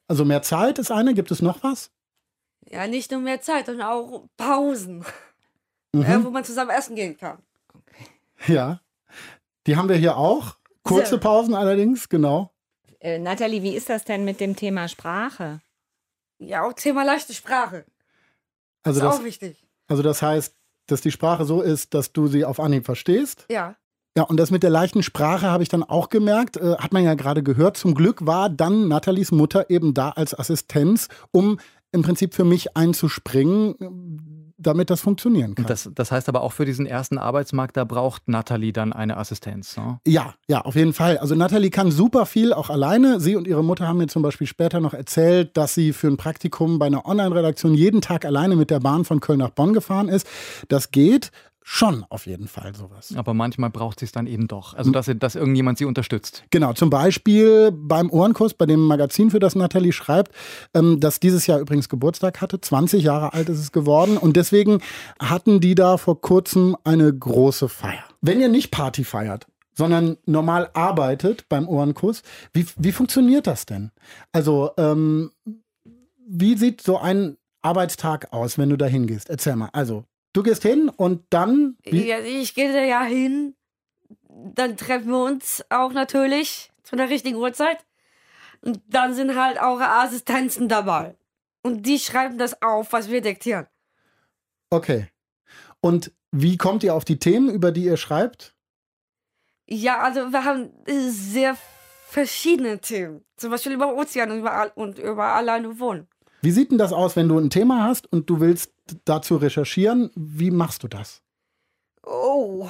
Also mehr Zeit ist eine. Gibt es noch was? Ja, nicht nur mehr Zeit, sondern auch Pausen, Mhm. äh, wo man zusammen essen gehen kann. Ja. Die haben wir hier auch. Kurze Sehr. Pausen allerdings, genau. Äh, Nathalie, wie ist das denn mit dem Thema Sprache? Ja, auch Thema leichte Sprache. Also ist das, auch wichtig. also das heißt, dass die Sprache so ist, dass du sie auf Anhieb verstehst. Ja. Ja, und das mit der leichten Sprache habe ich dann auch gemerkt, äh, hat man ja gerade gehört. Zum Glück war dann Nathalies Mutter eben da als Assistenz, um im Prinzip für mich einzuspringen, damit das funktionieren kann. Das, das heißt aber auch für diesen ersten Arbeitsmarkt, da braucht Nathalie dann eine Assistenz. Ne? Ja, ja, auf jeden Fall. Also Nathalie kann super viel, auch alleine. Sie und ihre Mutter haben mir zum Beispiel später noch erzählt, dass sie für ein Praktikum bei einer Online-Redaktion jeden Tag alleine mit der Bahn von Köln nach Bonn gefahren ist. Das geht schon auf jeden Fall sowas. Aber manchmal braucht sie es dann eben doch. Also dass, sie, dass irgendjemand sie unterstützt. Genau, zum Beispiel beim Ohrenkurs, bei dem Magazin, für das Nathalie schreibt, ähm, das dieses Jahr übrigens Geburtstag hatte. zwanzig Jahre alt ist es geworden. Und deswegen hatten die da vor kurzem eine große Feier. Wenn ihr nicht Party feiert, sondern normal arbeitet beim Ohrenkurs, wie, wie funktioniert das denn? Also, ähm, wie sieht so ein Arbeitstag aus, wenn du da hingehst? Erzähl mal. Also, du gehst hin und dann... Wie? Ja, ich gehe da ja hin. Dann treffen wir uns auch natürlich zu der richtigen Uhrzeit. Und dann sind halt auch Assistenzen dabei. Und die schreiben das auf, was wir diktieren. Okay. Und wie kommt ihr auf die Themen, über die ihr schreibt? Ja, also wir haben äh, sehr verschiedene Themen. Zum Beispiel über Ozean und über, und über alleine wohnen. Wie sieht denn das aus, wenn du ein Thema hast und du willst dazu recherchieren? Wie machst du das? Oh.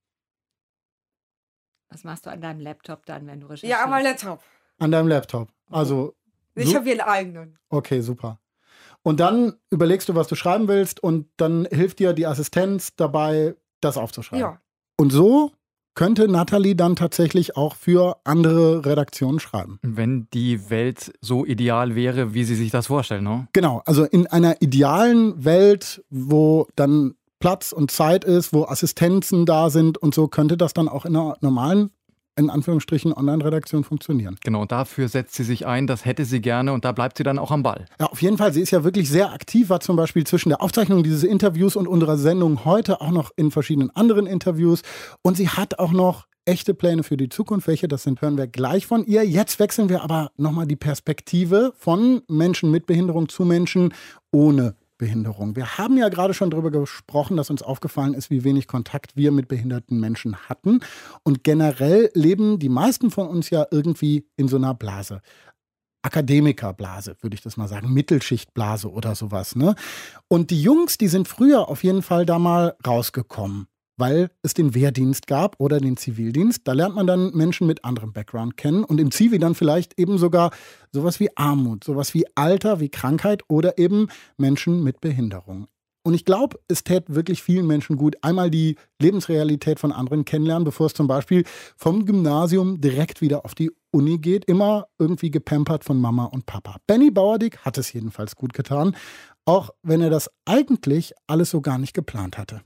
Was machst du an deinem Laptop dann, wenn du recherchierst? Ja, an meinem Laptop. An deinem Laptop. Also. Ich so- habe hier einen eigenen. Okay, super. Und dann überlegst du, was du schreiben willst, und dann hilft dir die Assistenz dabei, das aufzuschreiben. Ja. Und so könnte Nathalie dann tatsächlich auch für andere Redaktionen schreiben. Wenn die Welt so ideal wäre, wie sie sich das vorstellen, ne? Genau, also in einer idealen Welt, wo dann Platz und Zeit ist, wo Assistenzen da sind und so, könnte das dann auch in einer normalen, in Anführungsstrichen, Online-Redaktion funktionieren. Genau, dafür setzt sie sich ein, das hätte sie gerne und da bleibt sie dann auch am Ball. Ja, auf jeden Fall. Sie ist ja wirklich sehr aktiv, war zum Beispiel zwischen der Aufzeichnung dieses Interviews und unserer Sendung heute auch noch in verschiedenen anderen Interviews. Und sie hat auch noch echte Pläne für die Zukunft. Welche das sind, hören wir gleich von ihr. Jetzt wechseln wir aber nochmal die Perspektive von Menschen mit Behinderung zu Menschen ohne Behinderung. Wir haben ja gerade schon darüber gesprochen, dass uns aufgefallen ist, wie wenig Kontakt wir mit behinderten Menschen hatten. Und generell leben die meisten von uns ja irgendwie in so einer Blase. Akademikerblase, würde ich das mal sagen, Mittelschichtblase oder sowas. Ne? Und die Jungs, die sind früher auf jeden Fall da mal rausgekommen, weil es den Wehrdienst gab oder den Zivildienst. Da lernt man dann Menschen mit anderem Background kennen und im Zivi dann vielleicht eben sogar sowas wie Armut, sowas wie Alter, wie Krankheit oder eben Menschen mit Behinderung. Und ich glaube, es täte wirklich vielen Menschen gut, einmal die Lebensrealität von anderen kennenlernen, bevor es zum Beispiel vom Gymnasium direkt wieder auf die Uni geht, immer irgendwie gepampert von Mama und Papa. Benny Bauerdick hat es jedenfalls gut getan, auch wenn er das eigentlich alles so gar nicht geplant hatte.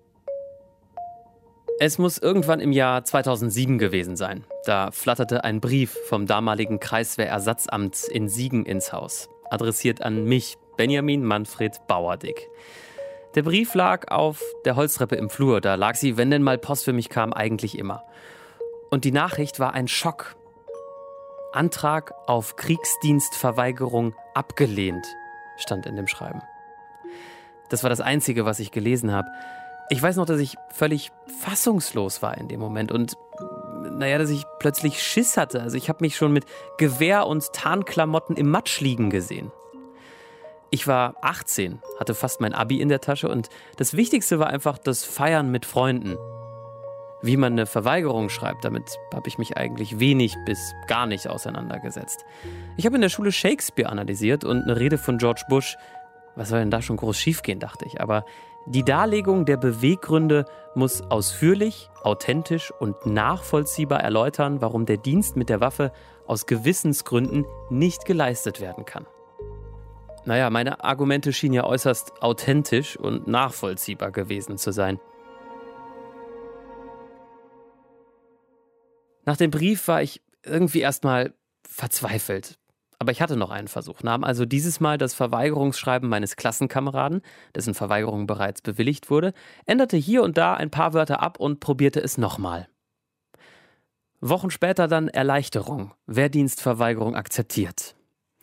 Es muss irgendwann im Jahr zweitausendsieben gewesen sein. Da flatterte ein Brief vom damaligen Kreiswehrersatzamt in Siegen ins Haus, adressiert an mich, Benjamin Manfred Bauerdick. Der Brief lag auf der Holztreppe im Flur. Da lag sie, wenn denn mal Post für mich kam, eigentlich immer. Und die Nachricht war ein Schock. Antrag auf Kriegsdienstverweigerung abgelehnt, stand in dem Schreiben. Das war das Einzige, was ich gelesen habe. Ich weiß noch, dass ich völlig fassungslos war in dem Moment und naja, dass ich plötzlich Schiss hatte. Also ich habe mich schon mit Gewehr und Tarnklamotten im Matsch liegen gesehen. Ich war achtzehn, hatte fast mein Abi in der Tasche und das Wichtigste war einfach das Feiern mit Freunden. Wie man eine Verweigerung schreibt, damit habe ich mich eigentlich wenig bis gar nicht auseinandergesetzt. Ich habe in der Schule Shakespeare analysiert und eine Rede von George Bush. Was soll denn da schon groß schiefgehen, dachte ich. Aber die Darlegung der Beweggründe muss ausführlich, authentisch und nachvollziehbar erläutern, warum der Dienst mit der Waffe aus Gewissensgründen nicht geleistet werden kann. Naja, meine Argumente schienen ja äußerst authentisch und nachvollziehbar gewesen zu sein. Nach dem Brief war ich irgendwie erstmal verzweifelt. Aber ich hatte noch einen Versuch, nahm also dieses Mal das Verweigerungsschreiben meines Klassenkameraden, dessen Verweigerung bereits bewilligt wurde, änderte hier und da ein paar Wörter ab und probierte es nochmal. Wochen später dann Erleichterung, Wehrdienstverweigerung akzeptiert.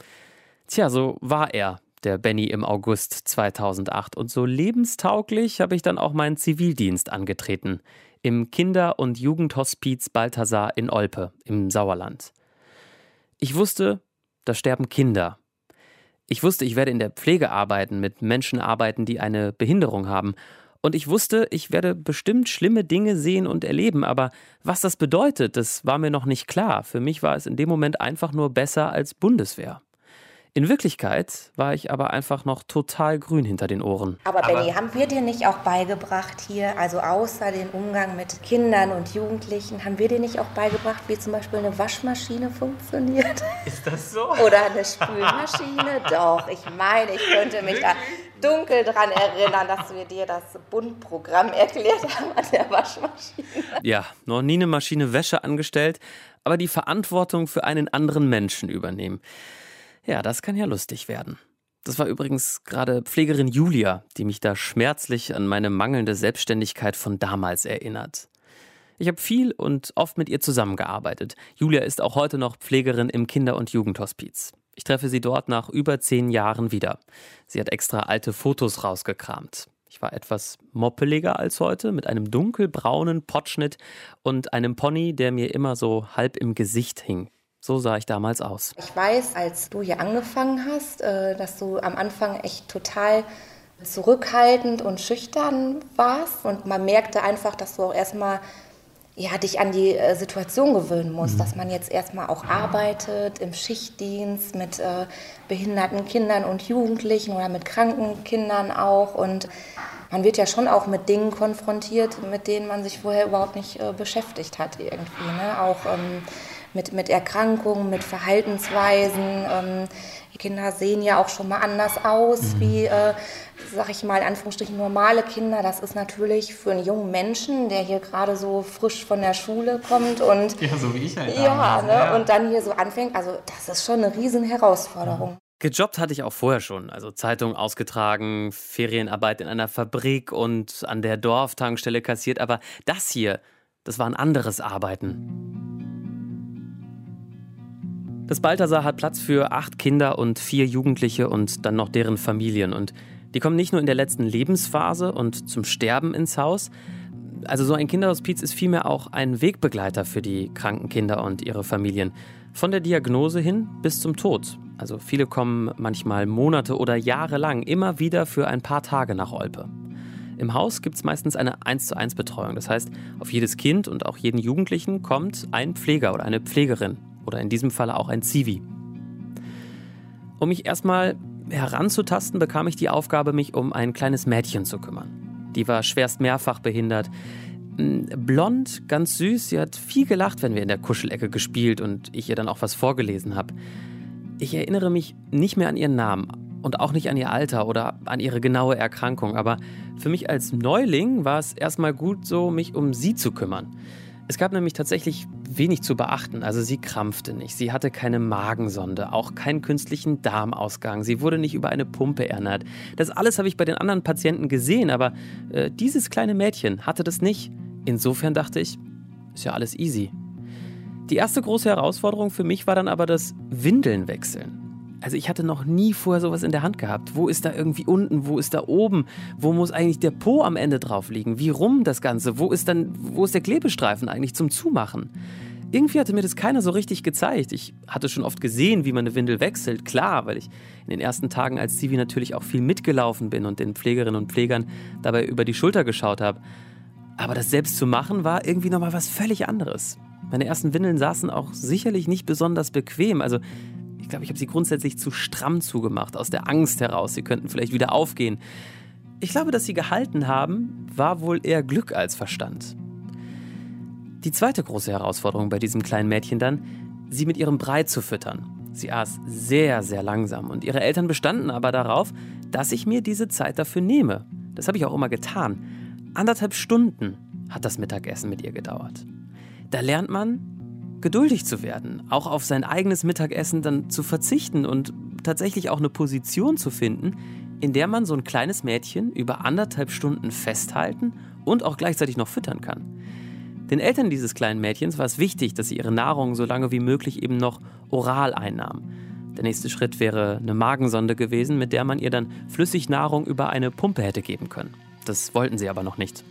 Tja, so war er, der Benny im August zweitausendacht. Und so lebenstauglich habe ich dann auch meinen Zivildienst angetreten. Im Kinder- und Jugendhospiz Balthasar in Olpe im Sauerland. Ich wusste, da sterben Kinder. Ich wusste, ich werde in der Pflege arbeiten, mit Menschen arbeiten, die eine Behinderung haben. Und ich wusste, ich werde bestimmt schlimme Dinge sehen und erleben. Aber was das bedeutet, das war mir noch nicht klar. Für mich war es in dem Moment einfach nur besser als Bundeswehr. In Wirklichkeit war ich aber einfach noch total grün hinter den Ohren. Aber Benny, haben wir dir nicht auch beigebracht hier, also außer den Umgang mit Kindern und Jugendlichen, haben wir dir nicht auch beigebracht, wie zum Beispiel eine Waschmaschine funktioniert? Ist das so? Oder eine Spülmaschine? Doch, ich meine, ich könnte mich da dunkel dran erinnern, dass wir dir das Bundprogramm erklärt haben an der Waschmaschine. Ja, noch nie eine Maschine Wäsche angestellt, aber die Verantwortung für einen anderen Menschen übernehmen. Ja, das kann ja lustig werden. Das war übrigens gerade Pflegerin Julia, die mich da schmerzlich an meine mangelnde Selbstständigkeit von damals erinnert. Ich habe viel und oft mit ihr zusammengearbeitet. Julia ist auch heute noch Pflegerin im Kinder- und Jugendhospiz. Ich treffe sie dort nach über zehn Jahren wieder. Sie hat extra alte Fotos rausgekramt. Ich war etwas moppeliger als heute, mit einem dunkelbraunen Pottschnitt und einem Pony, der mir immer so halb im Gesicht hing. So sah ich damals aus. Ich weiß, als du hier angefangen hast, dass du am Anfang echt total zurückhaltend und schüchtern warst. Und man merkte einfach, dass du auch erstmal ja, dich an die Situation gewöhnen musst. Mhm. Dass man jetzt erstmal auch arbeitet im Schichtdienst mit äh, behinderten Kindern und Jugendlichen oder mit kranken Kindern auch. Und man wird ja schon auch mit Dingen konfrontiert, mit denen man sich vorher überhaupt nicht äh, beschäftigt hat irgendwie. Ne? Auch ähm, Mit, mit Erkrankungen, mit Verhaltensweisen. Ähm, die Kinder sehen ja auch schon mal anders aus mhm. wie, äh, sag ich mal, in Anführungsstrichen normale Kinder. Das ist natürlich für einen jungen Menschen, der hier gerade so frisch von der Schule kommt und ja, so wie ich halt ja, ne, ja. und dann hier so anfängt. Also das ist schon eine riesen Herausforderung. Gejobbt hatte ich auch vorher schon, also Zeitung ausgetragen, Ferienarbeit in einer Fabrik und an der Dorftankstelle kassiert. Aber das hier, das war ein anderes Arbeiten. Das Balthasar hat Platz für acht Kinder und vier Jugendliche und dann noch deren Familien. Und die kommen nicht nur in der letzten Lebensphase und zum Sterben ins Haus. Also so ein Kinderhospiz ist vielmehr auch ein Wegbegleiter für die kranken Kinder und ihre Familien. Von der Diagnose hin bis zum Tod. Also viele kommen manchmal Monate oder Jahre lang immer wieder für ein paar Tage nach Olpe. Im Haus gibt es meistens eine eins zu eins Betreuung. Das heißt, auf jedes Kind und auch jeden Jugendlichen kommt ein Pfleger oder eine Pflegerin. Oder in diesem Falle auch ein Zivi. Um mich erstmal heranzutasten, bekam ich die Aufgabe, mich um ein kleines Mädchen zu kümmern. Die war schwerst mehrfach behindert. Blond, ganz süß, sie hat viel gelacht, wenn wir in der Kuschelecke gespielt und ich ihr dann auch was vorgelesen habe. Ich erinnere mich nicht mehr an ihren Namen und auch nicht an ihr Alter oder an ihre genaue Erkrankung. Aber für mich als Neuling war es erstmal gut so, mich um sie zu kümmern. Es gab nämlich tatsächlich wenig zu beachten. Also sie krampfte nicht, sie hatte keine Magensonde, auch keinen künstlichen Darmausgang. Sie wurde nicht über eine Pumpe ernährt. Das alles habe ich bei den anderen Patienten gesehen, aber äh, dieses kleine Mädchen hatte das nicht. Insofern dachte ich, ist ja alles easy. Die erste große Herausforderung für mich war dann aber das Windeln wechseln. Also ich hatte noch nie vorher sowas in der Hand gehabt. Wo ist da irgendwie unten, wo ist da oben? Wo muss eigentlich der Po am Ende drauf liegen? Wie rum das Ganze? Wo ist dann, wo ist der Klebestreifen eigentlich zum Zumachen? Irgendwie hatte mir das keiner so richtig gezeigt. Ich hatte schon oft gesehen, wie man eine Windel wechselt. Klar, weil ich in den ersten Tagen als Zivi natürlich auch viel mitgelaufen bin und den Pflegerinnen und Pflegern dabei über die Schulter geschaut habe. Aber das selbst zu machen war irgendwie nochmal was völlig anderes. Meine ersten Windeln saßen auch sicherlich nicht besonders bequem. Also ich glaube, ich habe sie grundsätzlich zu stramm zugemacht, aus der Angst heraus, sie könnten vielleicht wieder aufgehen. Ich glaube, dass sie gehalten haben, war wohl eher Glück als Verstand. Die zweite große Herausforderung bei diesem kleinen Mädchen dann, sie mit ihrem Brei zu füttern. Sie aß sehr, sehr langsam und ihre Eltern bestanden aber darauf, dass ich mir diese Zeit dafür nehme. Das habe ich auch immer getan. Anderthalb Stunden hat das Mittagessen mit ihr gedauert. Da lernt man, geduldig zu werden, auch auf sein eigenes Mittagessen dann zu verzichten und tatsächlich auch eine Position zu finden, in der man so ein kleines Mädchen über anderthalb Stunden festhalten und auch gleichzeitig noch füttern kann. Den Eltern dieses kleinen Mädchens war es wichtig, dass sie ihre Nahrung so lange wie möglich eben noch oral einnahmen. Der nächste Schritt wäre eine Magensonde gewesen, mit der man ihr dann Flüssignahrung über eine Pumpe hätte geben können. Das wollten sie aber noch nicht.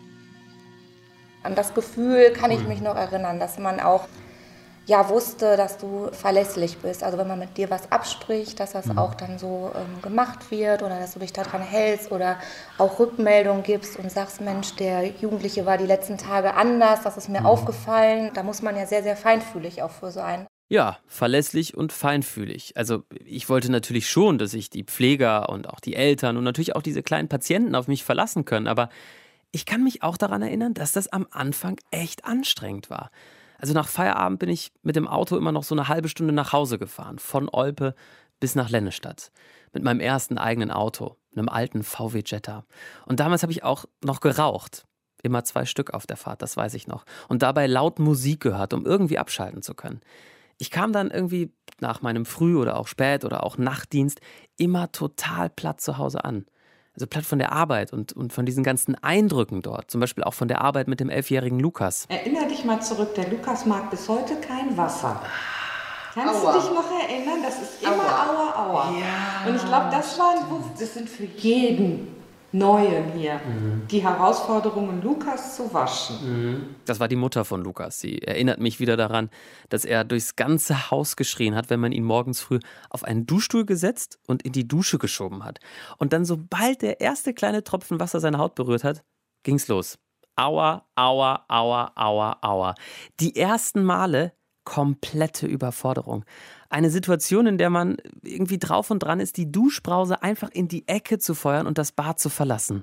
An das Gefühl kann ich mich noch erinnern, dass man auch ja, wusste, dass du verlässlich bist. Also wenn man mit dir was abspricht, dass das mhm. auch dann so ähm, gemacht wird oder dass du dich daran hältst oder auch Rückmeldungen gibst und sagst, Mensch, der Jugendliche war die letzten Tage anders, das ist mir mhm. aufgefallen. Da muss man ja sehr, sehr feinfühlig auch für sein. Ja, verlässlich und feinfühlig. Also ich wollte natürlich schon, dass sich die Pfleger und auch die Eltern und natürlich auch diese kleinen Patienten auf mich verlassen können, aber ich kann mich auch daran erinnern, dass das am Anfang echt anstrengend war. Also nach Feierabend bin ich mit dem Auto immer noch so eine halbe Stunde nach Hause gefahren, von Olpe bis nach Lennestadt. Mit meinem ersten eigenen Auto, einem alten V W Jetta. Und damals habe ich auch noch geraucht. Immer zwei Stück auf der Fahrt, das weiß ich noch. Und dabei laut Musik gehört, um irgendwie abschalten zu können. Ich kam dann irgendwie nach meinem Früh- oder auch Spät- oder auch Nachtdienst immer total platt zu Hause an. Also platt von der Arbeit und, und von diesen ganzen Eindrücken dort. Zum Beispiel auch von der Arbeit mit dem elfjährigen Lukas. Erinner dich mal zurück, der Lukas mag bis heute kein Wasser. Kannst Aua. du dich noch erinnern? Das ist immer Aua, Aua. Aua. Ja, und ich glaube, das waren, das sind für jeden Neuen hier, mhm. die Herausforderungen, Lukas zu waschen. Mhm. Das war die Mutter von Lukas. Sie erinnert mich wieder daran, dass er durchs ganze Haus geschrien hat, wenn man ihn morgens früh auf einen Duschstuhl gesetzt und in die Dusche geschoben hat. Und dann, sobald der erste kleine Tropfen Wasser seine Haut berührt hat, ging's los. Aua, aua, aua, aua, aua. Die ersten Male komplette Überforderung. Eine Situation, in der man irgendwie drauf und dran ist, die Duschbrause einfach in die Ecke zu feuern und das Bad zu verlassen.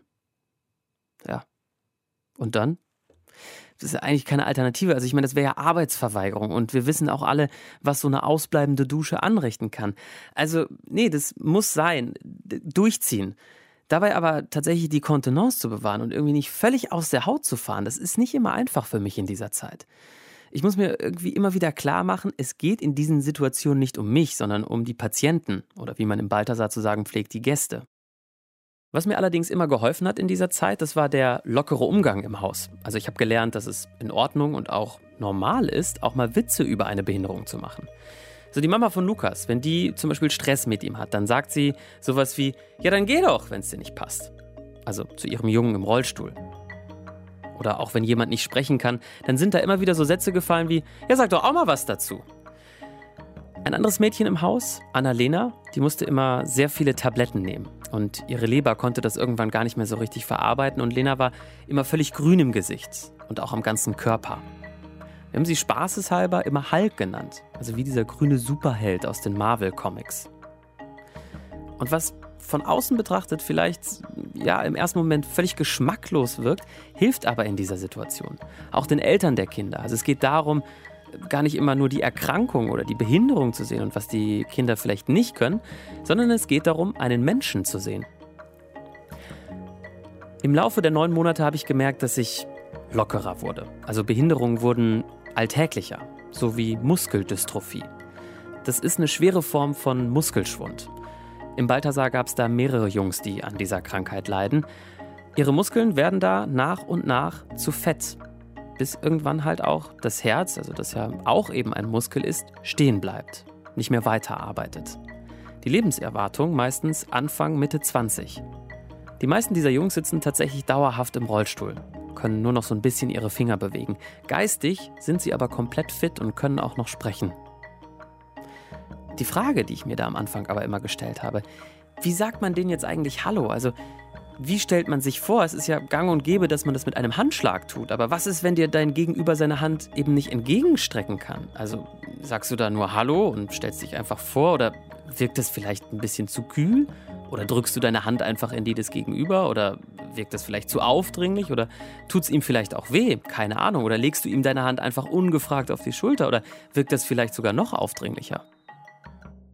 Ja. Und dann? Das ist ja eigentlich keine Alternative. Also ich meine, das wäre ja Arbeitsverweigerung und wir wissen auch alle, was so eine ausbleibende Dusche anrichten kann. Also nee, das muss sein. Durchziehen. Dabei aber tatsächlich die Kontenance zu bewahren und irgendwie nicht völlig aus der Haut zu fahren, das ist nicht immer einfach für mich in dieser Zeit. Ich muss mir irgendwie immer wieder klar machen, es geht in diesen Situationen nicht um mich, sondern um die Patienten oder wie man im Balthasar zu sagen pflegt, die Gäste. Was mir allerdings immer geholfen hat in dieser Zeit, das war der lockere Umgang im Haus. Also ich habe gelernt, dass es in Ordnung und auch normal ist, auch mal Witze über eine Behinderung zu machen. So die Mama von Lukas, wenn die zum Beispiel Stress mit ihm hat, dann sagt sie sowas wie, ja dann geh doch, wenn es dir nicht passt. Also zu ihrem Jungen im Rollstuhl. Oder auch wenn jemand nicht sprechen kann, dann sind da immer wieder so Sätze gefallen wie, ja sag doch auch mal was dazu. Ein anderes Mädchen im Haus, Annalena, die musste immer sehr viele Tabletten nehmen. Und ihre Leber konnte das irgendwann gar nicht mehr so richtig verarbeiten und Lena war immer völlig grün im Gesicht und auch am ganzen Körper. Wir haben sie spaßeshalber immer Hulk genannt, also wie dieser grüne Superheld aus den Marvel-Comics. Und was von außen betrachtet vielleicht ja im ersten Moment völlig geschmacklos wirkt, hilft aber in dieser Situation. Auch den Eltern der Kinder. Also es geht darum, gar nicht immer nur die Erkrankung oder die Behinderung zu sehen und was die Kinder vielleicht nicht können, sondern es geht darum, einen Menschen zu sehen. Im Laufe der neun Monate habe ich gemerkt, dass ich lockerer wurde. Also Behinderungen wurden alltäglicher, so wie Muskeldystrophie. Das ist eine schwere Form von Muskelschwund. Im Balthasar gab es da mehrere Jungs, die an dieser Krankheit leiden. Ihre Muskeln werden da nach und nach zu Fett, bis irgendwann halt auch das Herz, also das ja auch eben ein Muskel ist, stehen bleibt, nicht mehr weiterarbeitet. Die Lebenserwartung meistens Anfang, Mitte zwanzig. Die meisten dieser Jungs sitzen tatsächlich dauerhaft im Rollstuhl, können nur noch so ein bisschen ihre Finger bewegen. Geistig sind sie aber komplett fit und können auch noch sprechen. Die Frage, die ich mir da am Anfang aber immer gestellt habe, wie sagt man denen jetzt eigentlich Hallo? Also wie stellt man sich vor? Es ist ja gang und gäbe, dass man das mit einem Handschlag tut. Aber was ist, wenn dir dein Gegenüber seine Hand eben nicht entgegenstrecken kann? Also sagst du da nur Hallo und stellst dich einfach vor? Oder wirkt das vielleicht ein bisschen zu kühl? Oder drückst du deine Hand einfach in die des Gegenüber? Oder wirkt das vielleicht zu aufdringlich? Oder tut es ihm vielleicht auch weh? Keine Ahnung. Oder legst du ihm deine Hand einfach ungefragt auf die Schulter? Oder wirkt das vielleicht sogar noch aufdringlicher?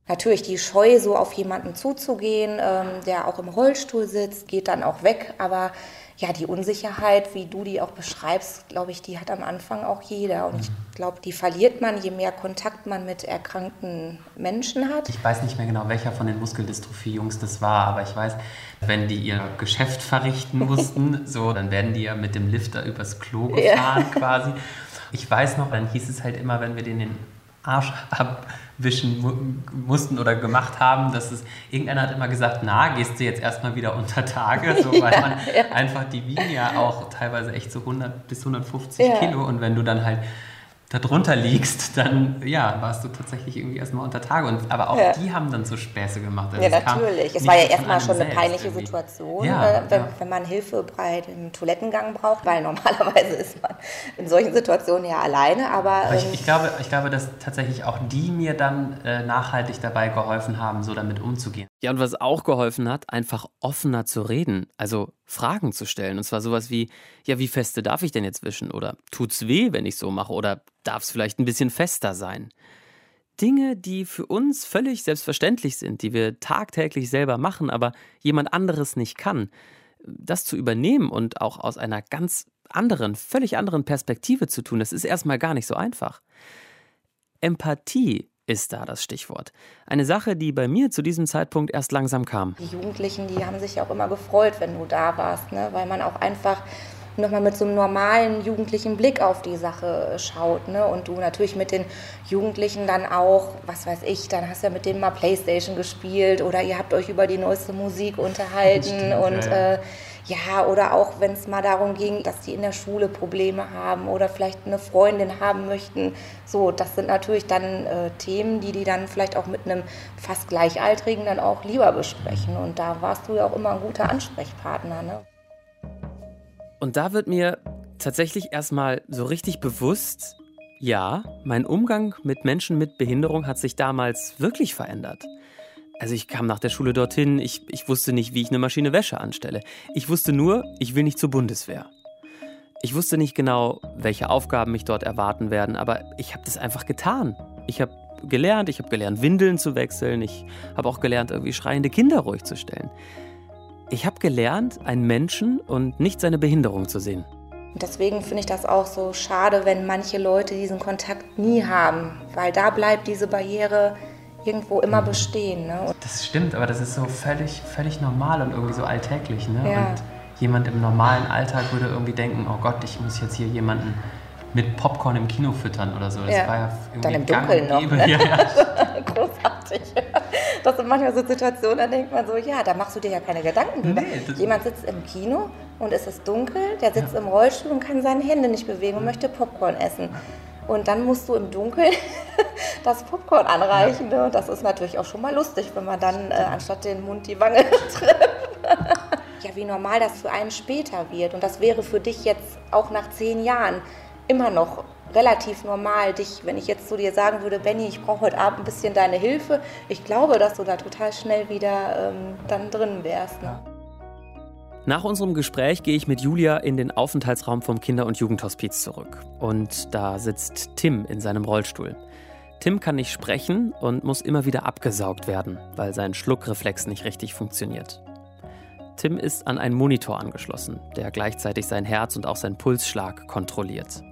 Natürlich die Scheu, so auf jemanden zuzugehen, ähm, der auch im Rollstuhl sitzt, geht dann auch weg. Aber ja, die Unsicherheit, wie du die auch beschreibst, glaube ich, die hat am Anfang auch jeder. Und ich glaube, die verliert man, je mehr Kontakt man mit erkrankten Menschen hat. Ich weiß nicht mehr genau, welcher von den Muskeldystrophie-Jungs das war, aber ich weiß, wenn die ihr Geschäft verrichten mussten, so, dann werden die ja mit dem Lifter übers Klo gefahren ja. quasi. Ich weiß noch, dann hieß es halt immer, wenn wir den den Arsch abwischen mu- mussten oder gemacht haben, dass es, irgendeiner hat immer gesagt, na, gehst du jetzt erstmal wieder unter Tage, so, weil man ja, ja. einfach, die wiegen ja auch teilweise echt so hundert bis hundertfünfzig ja. Kilo und wenn du dann halt da drunter liegst, dann ja, warst du tatsächlich irgendwie erstmal unter Tage. Und, aber auch ja. die haben dann so Späße gemacht. Also ja, natürlich. Es war ja erstmal schon eine peinliche irgendwie. Situation, ja, äh, wenn, ja. wenn man Hilfe bei dem Toilettengang braucht, weil normalerweise ist man in solchen Situationen ja alleine. Aber, aber ich, ähm, ich, glaube, ich glaube, dass tatsächlich auch die mir dann äh, nachhaltig dabei geholfen haben, so damit umzugehen. Ja, und was auch geholfen hat, einfach offener zu reden, also Fragen zu stellen. Und zwar sowas wie, ja, wie feste darf ich denn jetzt wischen? Oder tut's weh, wenn ich so mache? Oder darf es vielleicht ein bisschen fester sein? Dinge, die für uns völlig selbstverständlich sind, die wir tagtäglich selber machen, aber jemand anderes nicht kann. Das zu übernehmen und auch aus einer ganz anderen, völlig anderen Perspektive zu tun, das ist erstmal gar nicht so einfach. Empathie ist da das Stichwort. Eine Sache, die bei mir zu diesem Zeitpunkt erst langsam kam. Die Jugendlichen, die haben sich auch immer gefreut, wenn du da warst, ne? Weil man auch einfach nochmal mit so einem normalen jugendlichen Blick auf die Sache schaut, ne? Und du natürlich mit den Jugendlichen dann auch, was weiß ich, dann hast du ja mit denen mal Playstation gespielt oder ihr habt euch über die neueste Musik unterhalten. Stimmt, und ja, ja. Äh, ja, oder auch wenn es mal darum ging, dass die in der Schule Probleme haben oder vielleicht eine Freundin haben möchten. So, das sind natürlich dann äh, Themen, die die dann vielleicht auch mit einem fast Gleichaltrigen dann auch lieber besprechen. Und da warst du ja auch immer ein guter Ansprechpartner, ne? Und da wird mir tatsächlich erstmal so richtig bewusst, ja, mein Umgang mit Menschen mit Behinderung hat sich damals wirklich verändert. Also ich kam nach der Schule dorthin, ich, ich wusste nicht, wie ich eine Maschine Wäsche anstelle. Ich wusste nur, ich will nicht zur Bundeswehr. Ich wusste nicht genau, welche Aufgaben mich dort erwarten werden, aber ich habe das einfach getan. Ich habe gelernt, ich habe gelernt, Windeln zu wechseln, ich habe auch gelernt, irgendwie schreiende Kinder ruhig zu stellen. Ich habe gelernt, einen Menschen und nicht seine Behinderung zu sehen. Deswegen finde ich das auch so schade, wenn manche Leute diesen Kontakt nie haben, weil da bleibt diese Barriere irgendwo immer bestehen. Ne? Das stimmt, aber das ist so völlig, völlig normal und irgendwie so alltäglich. Ne? Ja. Und jemand im normalen Alltag würde irgendwie denken, oh Gott, ich muss jetzt hier jemanden mit Popcorn im Kino füttern oder so. Das ja. war ja irgendwie dann im Dunkeln noch. Ne? Ja, ja. Großartig. Das sind manchmal so Situationen, da denkt man so, ja, da machst du dir ja keine Gedanken. Nee, jemand sitzt im Kino und es ist dunkel, der sitzt ja. im Rollstuhl und kann seine Hände nicht bewegen und möchte Popcorn essen. Und dann musst du im Dunkeln das Popcorn anreichen. Ne? Das ist natürlich auch schon mal lustig, wenn man dann äh, anstatt den Mund die Wange trifft. Ja, wie normal das für einen später wird. Und das wäre für dich jetzt auch nach zehn Jahren immer noch relativ normal, dich, wenn ich jetzt zu dir sagen würde, Benni, ich brauche heute Abend ein bisschen deine Hilfe. Ich glaube, dass du da total schnell wieder ähm, dann drin wärst. Ne? Nach unserem Gespräch gehe ich mit Julia in den Aufenthaltsraum vom Kinder- und Jugendhospiz zurück. Und da sitzt Tim in seinem Rollstuhl. Tim kann nicht sprechen und muss immer wieder abgesaugt werden, weil sein Schluckreflex nicht richtig funktioniert. Tim ist an einen Monitor angeschlossen, der gleichzeitig sein Herz und auch seinen Pulsschlag kontrolliert.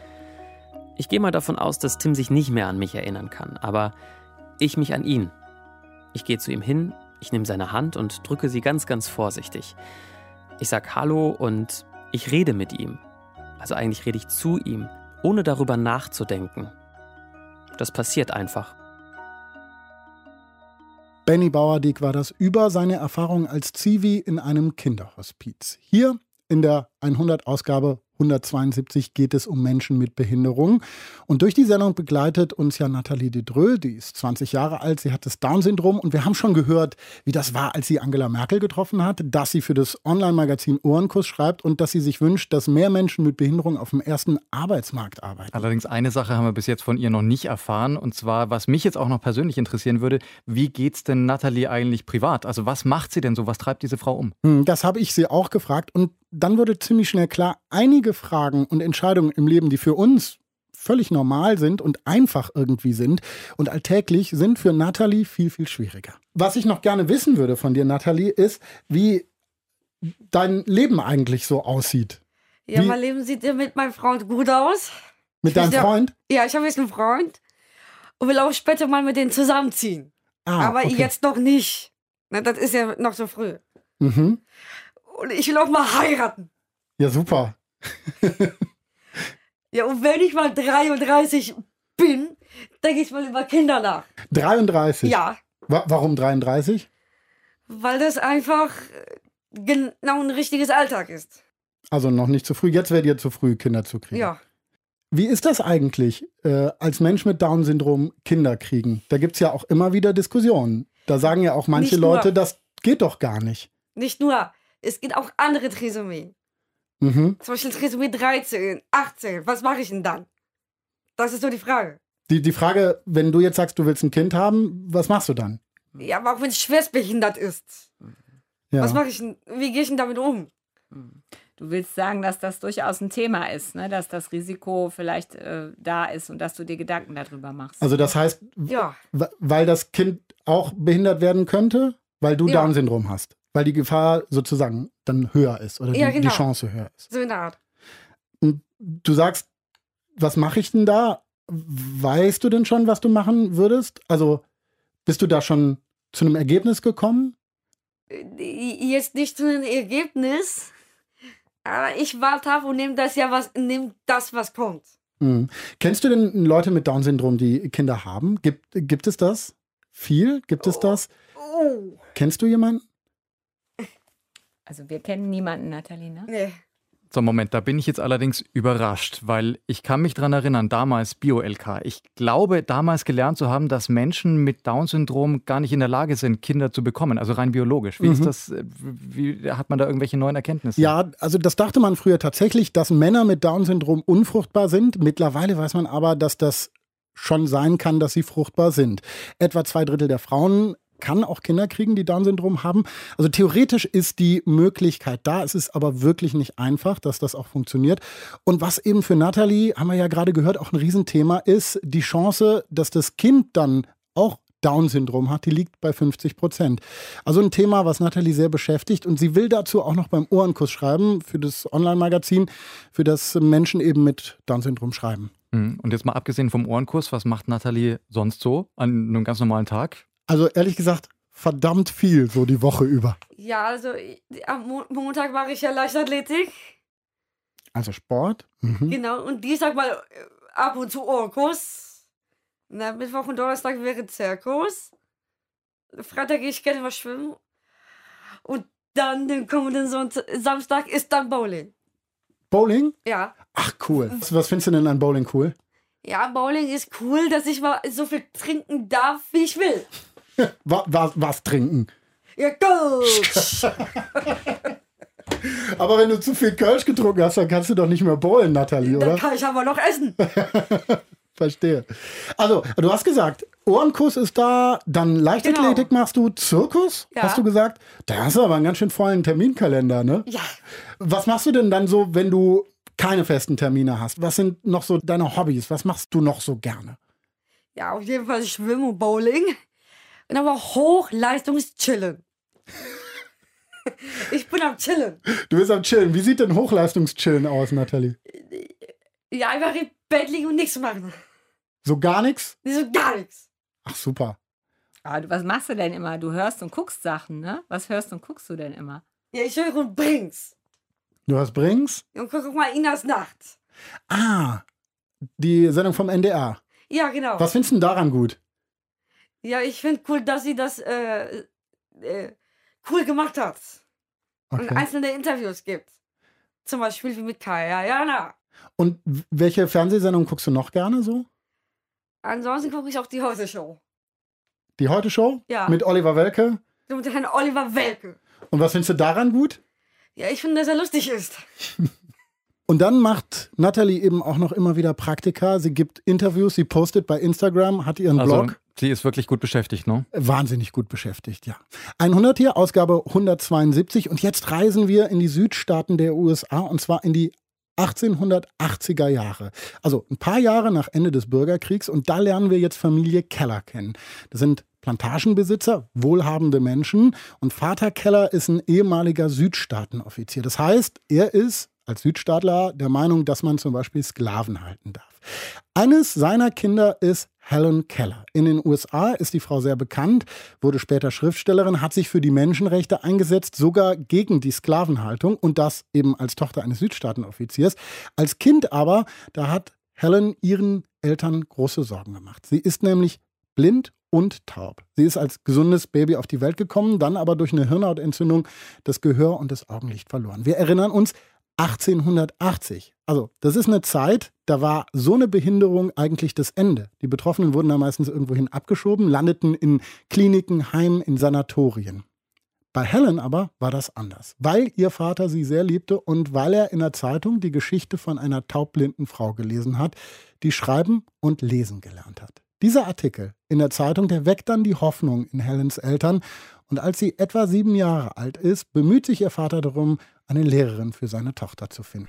Ich gehe mal davon aus, dass Tim sich nicht mehr an mich erinnern kann, aber ich mich an ihn. Ich gehe zu ihm hin, ich nehme seine Hand und drücke sie ganz, ganz vorsichtig. Ich sag Hallo und ich rede mit ihm. Also eigentlich rede ich zu ihm, ohne darüber nachzudenken. Das passiert einfach. Benni Bauerdick war das über seine Erfahrung als Zivi in einem Kinderhospiz. Hier in der hundert-Ausgabe hundertzweiundsiebzig geht es um Menschen mit Behinderung. Und durch die Sendung begleitet uns ja Nathalie Dedreux, die ist zwanzig Jahre alt, sie hat das Down-Syndrom und wir haben schon gehört, wie das war, als sie Angela Merkel getroffen hat, dass sie für das Online-Magazin Ohrenkuss schreibt und dass sie sich wünscht, dass mehr Menschen mit Behinderung auf dem ersten Arbeitsmarkt arbeiten. Allerdings eine Sache haben wir bis jetzt von ihr noch nicht erfahren und zwar, was mich jetzt auch noch persönlich interessieren würde, wie geht's denn Nathalie eigentlich privat? Also was macht sie denn so, was treibt diese Frau um? Das habe ich sie auch gefragt und dann wurde ziemlich schnell klar, einige Fragen und Entscheidungen im Leben, die für uns völlig normal sind und einfach irgendwie sind und alltäglich, sind für Nathalie viel, viel schwieriger. Was ich noch gerne wissen würde von dir, Nathalie, ist, wie dein Leben eigentlich so aussieht. Ja, wie, mein Leben sieht mit meinem Freund gut aus. Mit deinem Freund? Ja, ich habe jetzt einen Freund und will auch später mal mit denen zusammenziehen. Ah, aber okay. jetzt noch nicht. Na, das ist ja noch so früh. Mhm. Und ich will auch mal heiraten. Ja, super. Ja, und wenn ich mal dreiunddreißig bin, denke ich mal über Kinder nach. dreiunddreißig? Ja. Wa- warum dreiunddreißig? Weil das einfach genau ein richtiges Alltag ist. Also noch nicht zu früh. Jetzt wäre dir zu früh, Kinder zu kriegen. Ja. Wie ist das eigentlich, äh, als Mensch mit Down-Syndrom Kinder kriegen? Da gibt es ja auch immer wieder Diskussionen. Da sagen ja auch manche Nicht nur. Leute, das geht doch gar nicht. Nicht nur, es gibt auch andere Trisomien. Mhm. Zum Beispiel Trisomie dreizehn, achtzehn. Was mache ich denn dann? Das ist so die Frage. Die, die Frage, wenn du jetzt sagst, du willst ein Kind haben, was machst du dann? Ja, aber auch wenn es schwerstbehindert ist. Ja. Was mache ich denn? Wie gehe ich denn damit um? Du willst sagen, dass das durchaus ein Thema ist, ne? Dass das Risiko vielleicht äh, da ist und dass du dir Gedanken darüber machst. Also das heißt, ja. w- weil das Kind auch behindert werden könnte, weil du Ja. Down-Syndrom hast. Weil die Gefahr sozusagen dann höher ist oder Ja, die, genau. die Chance höher ist. So in der Art. Und du sagst, was mache ich denn da? Weißt du denn schon, was du machen würdest? Also bist du da schon zu einem Ergebnis gekommen? Jetzt nicht zu einem Ergebnis, aber ich warte ab und nehme das ja was, nehme das, was kommt. Mhm. Kennst du denn Leute mit Down-Syndrom, die Kinder haben? Gibt, gibt es das? Viel? Gibt es das? Oh. Kennst du jemanden? Also wir kennen niemanden, Nathalie, ne? Nee. So, Moment, da bin ich jetzt allerdings überrascht, weil ich kann mich daran erinnern, damals Bio-L K. Ich glaube, damals gelernt zu haben, dass Menschen mit Down-Syndrom gar nicht in der Lage sind, Kinder zu bekommen, also rein biologisch. Wie Mhm. ist das, wie hat man da irgendwelche neuen Erkenntnisse? Ja, also das dachte man früher tatsächlich, dass Männer mit Down-Syndrom unfruchtbar sind. Mittlerweile weiß man aber, dass das schon sein kann, dass sie fruchtbar sind. Etwa zwei Drittel der Frauen kann auch Kinder kriegen, die Down-Syndrom haben. Also theoretisch ist die Möglichkeit da. Es ist aber wirklich nicht einfach, dass das auch funktioniert. Und was eben für Nathalie, haben wir ja gerade gehört, auch ein Riesenthema ist, die Chance, dass das Kind dann auch Down-Syndrom hat, die liegt bei fünfzig Prozent. Also ein Thema, was Nathalie sehr beschäftigt. Und sie will dazu auch noch beim Ohrenkuss schreiben, für das Online-Magazin, für das Menschen eben mit Down-Syndrom schreiben. Und jetzt mal abgesehen vom Ohrenkurs, was macht Nathalie sonst so an einem ganz normalen Tag? Also ehrlich gesagt, verdammt viel so die Woche über. Ja, also am Mo- Montag mache ich ja Leichtathletik. Also Sport. Mhm. Genau, und Dienstag mal äh, ab und zu Ohrenkurs. Na, Mittwoch und Donnerstag wäre Zirkus. Freitag gehe ich gerne mal schwimmen. Und dann den kommenden Sonntag, Samstag ist dann Bowling. Bowling? Ja. Ach cool. Was, was findest du denn an Bowling cool? Ja, Bowling ist cool, dass ich mal so viel trinken darf, wie ich will. Was, was, was trinken? Ja, gut. Aber wenn du zu viel Kölsch getrunken hast, dann kannst du doch nicht mehr bowlen, Nathalie, oder? Dann kann ich aber noch essen. Verstehe. Also, du hast gesagt, Ohrenkuss ist da, dann Leichtathletik Genau. machst du, Zirkus, Ja. hast du gesagt? Da hast du aber einen ganz schön vollen Terminkalender, ne? Ja. Was machst du denn dann so, wenn du keine festen Termine hast? Was sind noch so deine Hobbys? Was machst du noch so gerne? Ja, auf jeden Fall Schwimmen und Bowling. Und aber Hochleistungschillen. Ich bin am Chillen. Du bist am Chillen. Wie sieht denn Hochleistungschillen aus, Nathalie? Ja, einfach im Bett liegen und nichts machen. So gar nichts? So gar nichts. Ach, super. Aber du, was machst du denn immer? Du hörst und guckst Sachen, ne? Was hörst und guckst du denn immer? Ja, ich höre und Brings. Du hast Brings? Und guck mal Inas Nacht. Ah, die Sendung vom N D R. Ja, genau. Was findest du denn daran gut? Ja, ich finde cool, dass sie das äh, äh, cool gemacht hat. Und Okay. einzelne Interviews gibt. Zum Beispiel wie mit Kaya Jana. Und w- welche Fernsehsendung guckst du noch gerne so? Ansonsten gucke ich auch die Heute-Show. Die Heute-Show? Ja. Mit Oliver Welke? So mit Herrn Oliver Welke. Und was findest du daran gut? Ja, ich finde, dass er lustig ist. Und dann macht Nathalie eben auch noch immer wieder Praktika. Sie gibt Interviews, sie postet bei Instagram, hat ihren Also, Blog. sie ist wirklich gut beschäftigt, ne? Wahnsinnig gut beschäftigt, ja. hundert hier, Ausgabe hundertzweiundsiebzig. Und jetzt reisen wir in die Südstaaten der U S A, und zwar in die achtzehnhundertachtziger Jahre. Also ein paar Jahre nach Ende des Bürgerkriegs. Und da lernen wir jetzt Familie Keller kennen. Das sind Plantagenbesitzer, wohlhabende Menschen. Und Vater Keller ist ein ehemaliger Südstaatenoffizier. Das heißt, er ist als Südstaatler der Meinung, dass man zum Beispiel Sklaven halten darf. Eines seiner Kinder ist Helen Keller. In den U S A ist die Frau sehr bekannt, wurde später Schriftstellerin, hat sich für die Menschenrechte eingesetzt, sogar gegen die Sklavenhaltung und das eben als Tochter eines Südstaatenoffiziers. Als Kind aber, da hat Helen ihren Eltern große Sorgen gemacht. Sie ist nämlich blind und taub. Sie ist als gesundes Baby auf die Welt gekommen, dann aber durch eine Hirnhautentzündung das Gehör und das Augenlicht verloren. Wir erinnern uns, achtzehnhundertachtzig. Also das ist eine Zeit, da war so eine Behinderung eigentlich das Ende. Die Betroffenen wurden da meistens irgendwohin abgeschoben, landeten in Kliniken, Heimen, in Sanatorien. Bei Helen aber war das anders, weil ihr Vater sie sehr liebte und weil er in der Zeitung die Geschichte von einer taubblinden Frau gelesen hat, die schreiben und lesen gelernt hat. Dieser Artikel in der Zeitung, der weckt dann die Hoffnung in Helens Eltern. Und als sie etwa sieben Jahre alt ist, bemüht sich ihr Vater darum, eine Lehrerin für seine Tochter zu finden.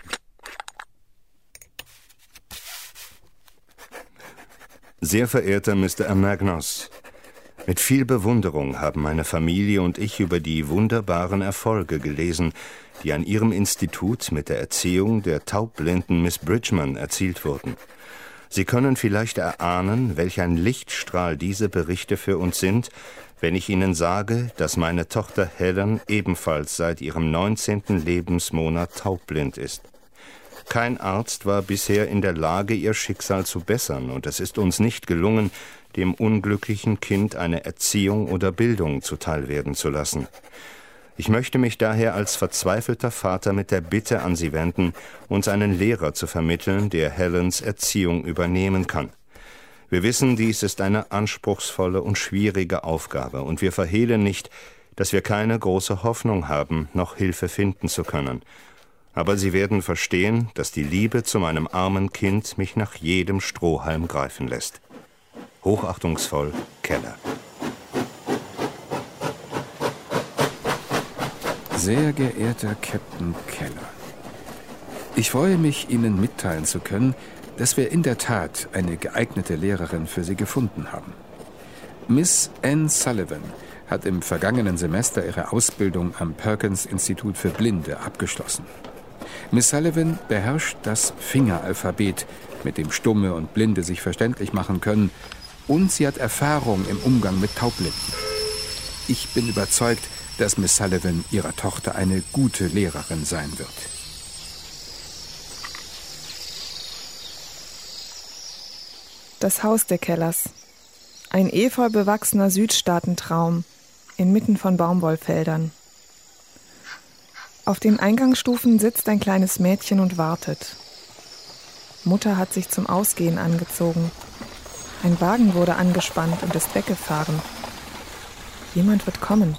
Sehr verehrter Mister Amagnos, mit viel Bewunderung haben meine Familie und ich über die wunderbaren Erfolge gelesen, die an Ihrem Institut mit der Erziehung der taubblinden Miss Bridgman erzielt wurden. Sie können vielleicht erahnen, welch ein Lichtstrahl diese Berichte für uns sind, wenn ich Ihnen sage, dass meine Tochter Helen ebenfalls seit ihrem neunzehnten Lebensmonat taubblind ist. Kein Arzt war bisher in der Lage, ihr Schicksal zu bessern, und es ist uns nicht gelungen, dem unglücklichen Kind eine Erziehung oder Bildung zuteilwerden zu lassen. Ich möchte mich daher als verzweifelter Vater mit der Bitte an Sie wenden, uns einen Lehrer zu vermitteln, der Helens Erziehung übernehmen kann. Wir wissen, dies ist eine anspruchsvolle und schwierige Aufgabe, und wir verhehlen nicht, dass wir keine große Hoffnung haben, noch Hilfe finden zu können. Aber Sie werden verstehen, dass die Liebe zu meinem armen Kind mich nach jedem Strohhalm greifen lässt. Hochachtungsvoll, Keller. Sehr geehrter Captain Keller, ich freue mich, Ihnen mitteilen zu können, dass wir in der Tat eine geeignete Lehrerin für Sie gefunden haben. Miss Anne Sullivan hat im vergangenen Semester ihre Ausbildung am Perkins-Institut für Blinde abgeschlossen. Miss Sullivan beherrscht das Fingeralphabet, mit dem Stumme und Blinde sich verständlich machen können, und sie hat Erfahrung im Umgang mit Taubblinden. Ich bin überzeugt, dass Miss Sullivan ihrer Tochter eine gute Lehrerin sein wird. Das Haus der Kellers. Ein efeu bewachsener Südstaatentraum, inmitten von Baumwollfeldern. Auf den Eingangsstufen sitzt ein kleines Mädchen und wartet. Mutter hat sich zum Ausgehen angezogen. Ein Wagen wurde angespannt und ist weggefahren. Jemand wird kommen.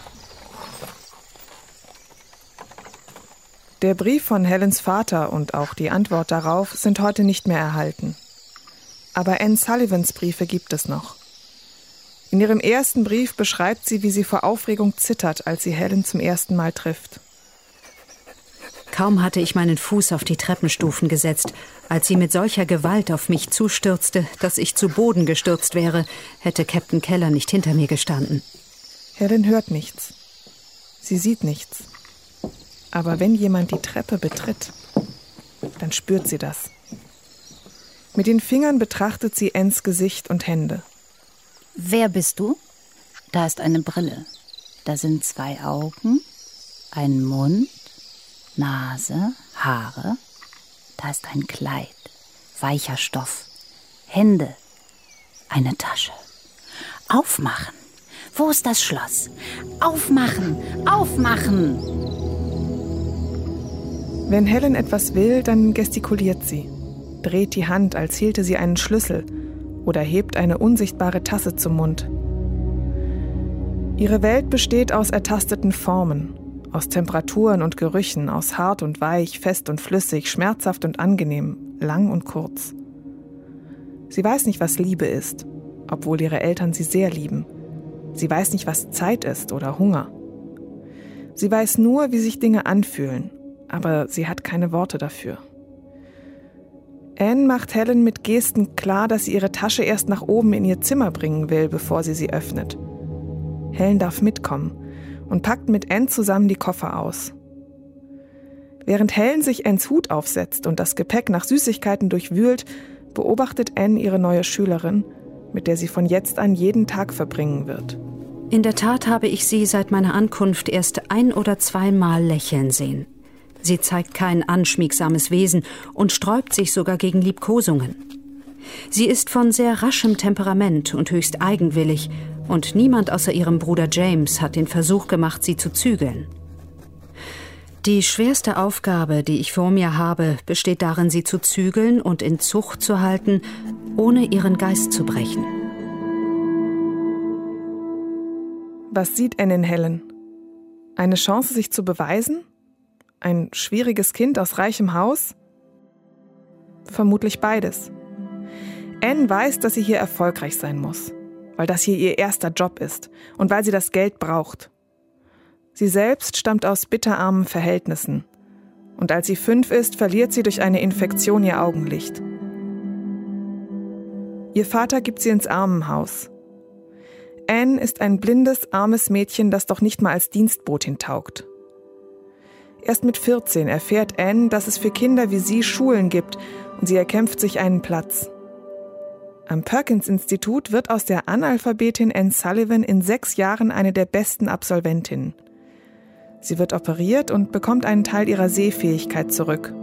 Der Brief von Helens Vater und auch die Antwort darauf sind heute nicht mehr erhalten. Aber Anne Sullivans Briefe gibt es noch. In ihrem ersten Brief beschreibt sie, wie sie vor Aufregung zittert, als sie Helen zum ersten Mal trifft. Kaum hatte ich meinen Fuß auf die Treppenstufen gesetzt, als sie mit solcher Gewalt auf mich zustürzte, dass ich zu Boden gestürzt wäre, hätte Captain Keller nicht hinter mir gestanden. Helen hört nichts. Sie sieht nichts. Aber wenn jemand die Treppe betritt, dann spürt sie das. Mit den Fingern betrachtet sie Annes Gesicht und Hände. Wer bist du? Da ist eine Brille. Da sind zwei Augen, ein Mund, Nase, Haare. Da ist ein Kleid, weicher Stoff, Hände, eine Tasche. Aufmachen. Wo ist das Schloss? Aufmachen, aufmachen! Wenn Helen etwas will, dann gestikuliert sie, dreht die Hand, als hielte sie einen Schlüssel, oder hebt eine unsichtbare Tasse zum Mund. Ihre Welt besteht aus ertasteten Formen, aus Temperaturen und Gerüchen, aus hart und weich, fest und flüssig, schmerzhaft und angenehm, lang und kurz. Sie weiß nicht, was Liebe ist, obwohl ihre Eltern sie sehr lieben. Sie weiß nicht, was Zeit ist oder Hunger. Sie weiß nur, wie sich Dinge anfühlen, aber sie hat keine Worte dafür. Anne macht Helen mit Gesten klar, dass sie ihre Tasche erst nach oben in ihr Zimmer bringen will, bevor sie sie öffnet. Helen darf mitkommen und packt mit Anne zusammen die Koffer aus. Während Helen sich Annes Hut aufsetzt und das Gepäck nach Süßigkeiten durchwühlt, beobachtet Anne ihre neue Schülerin, mit der sie von jetzt an jeden Tag verbringen wird. In der Tat habe ich sie seit meiner Ankunft erst ein- oder zweimal lächeln sehen. Sie zeigt kein anschmiegsames Wesen und sträubt sich sogar gegen Liebkosungen. Sie ist von sehr raschem Temperament und höchst eigenwillig, und niemand außer ihrem Bruder James hat den Versuch gemacht, sie zu zügeln. Die schwerste Aufgabe, die ich vor mir habe, besteht darin, sie zu zügeln und in Zucht zu halten, ohne ihren Geist zu brechen. Was sieht Anne in Helen? Eine Chance, sich zu beweisen? Ein schwieriges Kind aus reichem Haus? Vermutlich beides. Anne weiß, dass sie hier erfolgreich sein muss, weil das hier ihr erster Job ist und weil sie das Geld braucht. Sie selbst stammt aus bitterarmen Verhältnissen. Und als sie fünf ist, verliert sie durch eine Infektion ihr Augenlicht. Ihr Vater gibt sie ins Armenhaus. Anne ist ein blindes, armes Mädchen, das doch nicht mal als Dienstbotin taugt. Erst mit vierzehn erfährt Anne, dass es für Kinder wie sie Schulen gibt, und sie erkämpft sich einen Platz. Am Perkins-Institut wird aus der Analphabetin Anne Sullivan in sechs Jahren eine der besten Absolventinnen. Sie wird operiert und bekommt einen Teil ihrer Sehfähigkeit zurück.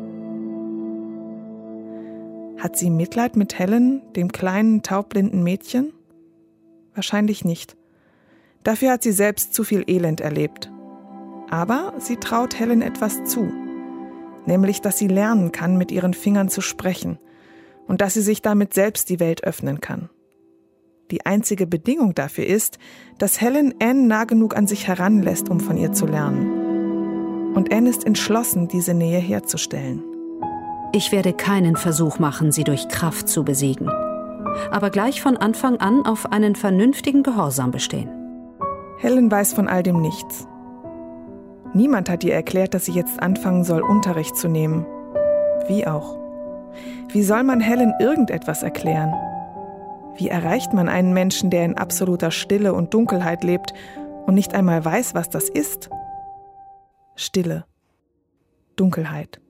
Hat sie Mitleid mit Helen, dem kleinen, taubblinden Mädchen? Wahrscheinlich nicht. Dafür hat sie selbst zu viel Elend erlebt. Aber sie traut Helen etwas zu. Nämlich, dass sie lernen kann, mit ihren Fingern zu sprechen und dass sie sich damit selbst die Welt öffnen kann. Die einzige Bedingung dafür ist, dass Helen Anne nah genug an sich heranlässt, um von ihr zu lernen. Und Anne ist entschlossen, diese Nähe herzustellen. Ich werde keinen Versuch machen, sie durch Kraft zu besiegen. Aber gleich von Anfang an auf einen vernünftigen Gehorsam bestehen. Helen weiß von all dem nichts. Niemand hat ihr erklärt, dass sie jetzt anfangen soll, Unterricht zu nehmen. Wie auch. Wie soll man Helen irgendetwas erklären? Wie erreicht man einen Menschen, der in absoluter Stille und Dunkelheit lebt und nicht einmal weiß, was das ist? Stille. Dunkelheit.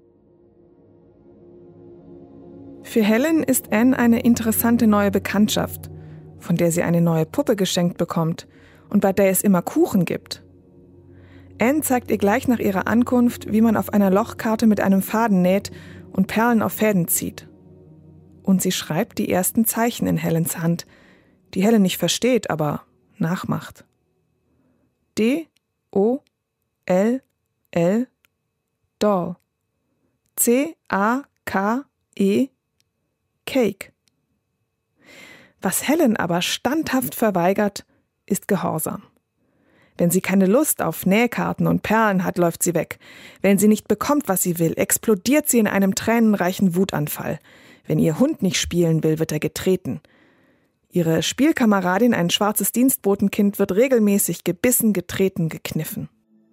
Für Helen ist Anne eine interessante neue Bekanntschaft, von der sie eine neue Puppe geschenkt bekommt und bei der es immer Kuchen gibt. Anne zeigt ihr gleich nach ihrer Ankunft, wie man auf einer Lochkarte mit einem Faden näht und Perlen auf Fäden zieht. Und sie schreibt die ersten Zeichen in Helens Hand, die Helen nicht versteht, aber nachmacht. D, O, L, L, Doll. C, A, K, E, Cake. Was Helen aber standhaft verweigert, ist Gehorsam. Wenn sie keine Lust auf Nähkarten und Perlen hat, läuft sie weg. Wenn sie nicht bekommt, was sie will, explodiert sie in einem tränenreichen Wutanfall. Wenn ihr Hund nicht spielen will, wird er getreten. Ihre Spielkameradin, ein schwarzes Dienstbotenkind, wird regelmäßig gebissen, getreten, gekniffen.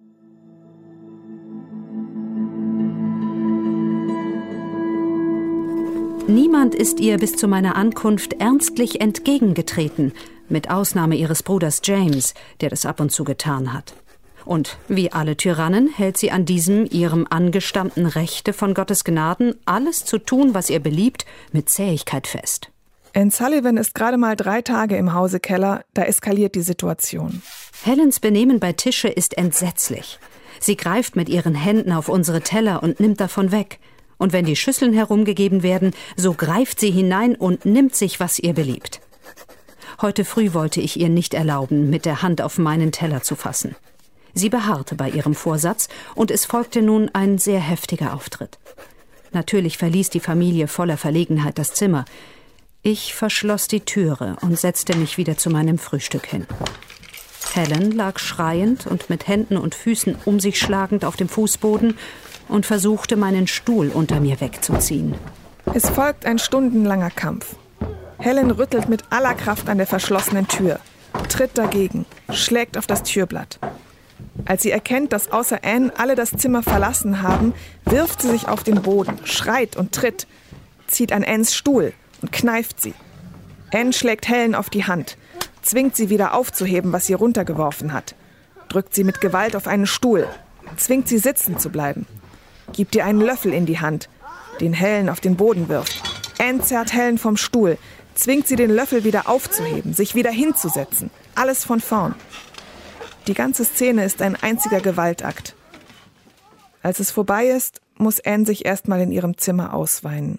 Niemand ist ihr bis zu meiner Ankunft ernstlich entgegengetreten, mit Ausnahme ihres Bruders James, der das ab und zu getan hat. Und wie alle Tyrannen hält sie an diesem, ihrem angestammten Rechte von Gottes Gnaden, alles zu tun, was ihr beliebt, mit Zähigkeit fest. Anne Sullivan ist gerade mal drei Tage im Hause Keller, da eskaliert die Situation. Helens Benehmen bei Tische ist entsetzlich. Sie greift mit ihren Händen auf unsere Teller und nimmt davon weg. Und wenn die Schüsseln herumgegeben werden, so greift sie hinein und nimmt sich, was ihr beliebt. Heute früh wollte ich ihr nicht erlauben, mit der Hand auf meinen Teller zu fassen. Sie beharrte bei ihrem Vorsatz und es folgte nun ein sehr heftiger Auftritt. Natürlich verließ die Familie voller Verlegenheit das Zimmer. Ich verschloss die Türe und setzte mich wieder zu meinem Frühstück hin. Helen lag schreiend und mit Händen und Füßen um sich schlagend auf dem Fußboden und versuchte, meinen Stuhl unter mir wegzuziehen. Es folgt ein stundenlanger Kampf. Helen rüttelt mit aller Kraft an der verschlossenen Tür, tritt dagegen, schlägt auf das Türblatt. Als sie erkennt, dass außer Anne alle das Zimmer verlassen haben, wirft sie sich auf den Boden, schreit und tritt, zieht an Anns Stuhl und kneift sie. Ann schlägt Helen auf die Hand, zwingt sie wieder aufzuheben, was sie runtergeworfen hat, drückt sie mit Gewalt auf einen Stuhl, zwingt sie sitzen zu bleiben, gibt ihr einen Löffel in die Hand, den Helen auf den Boden wirft. Ann zerrt Helen vom Stuhl, zwingt sie, den Löffel wieder aufzuheben, sich wieder hinzusetzen. Alles von vorn. Die ganze Szene ist ein einziger Gewaltakt. Als es vorbei ist, muss Ann sich erstmal in ihrem Zimmer ausweinen.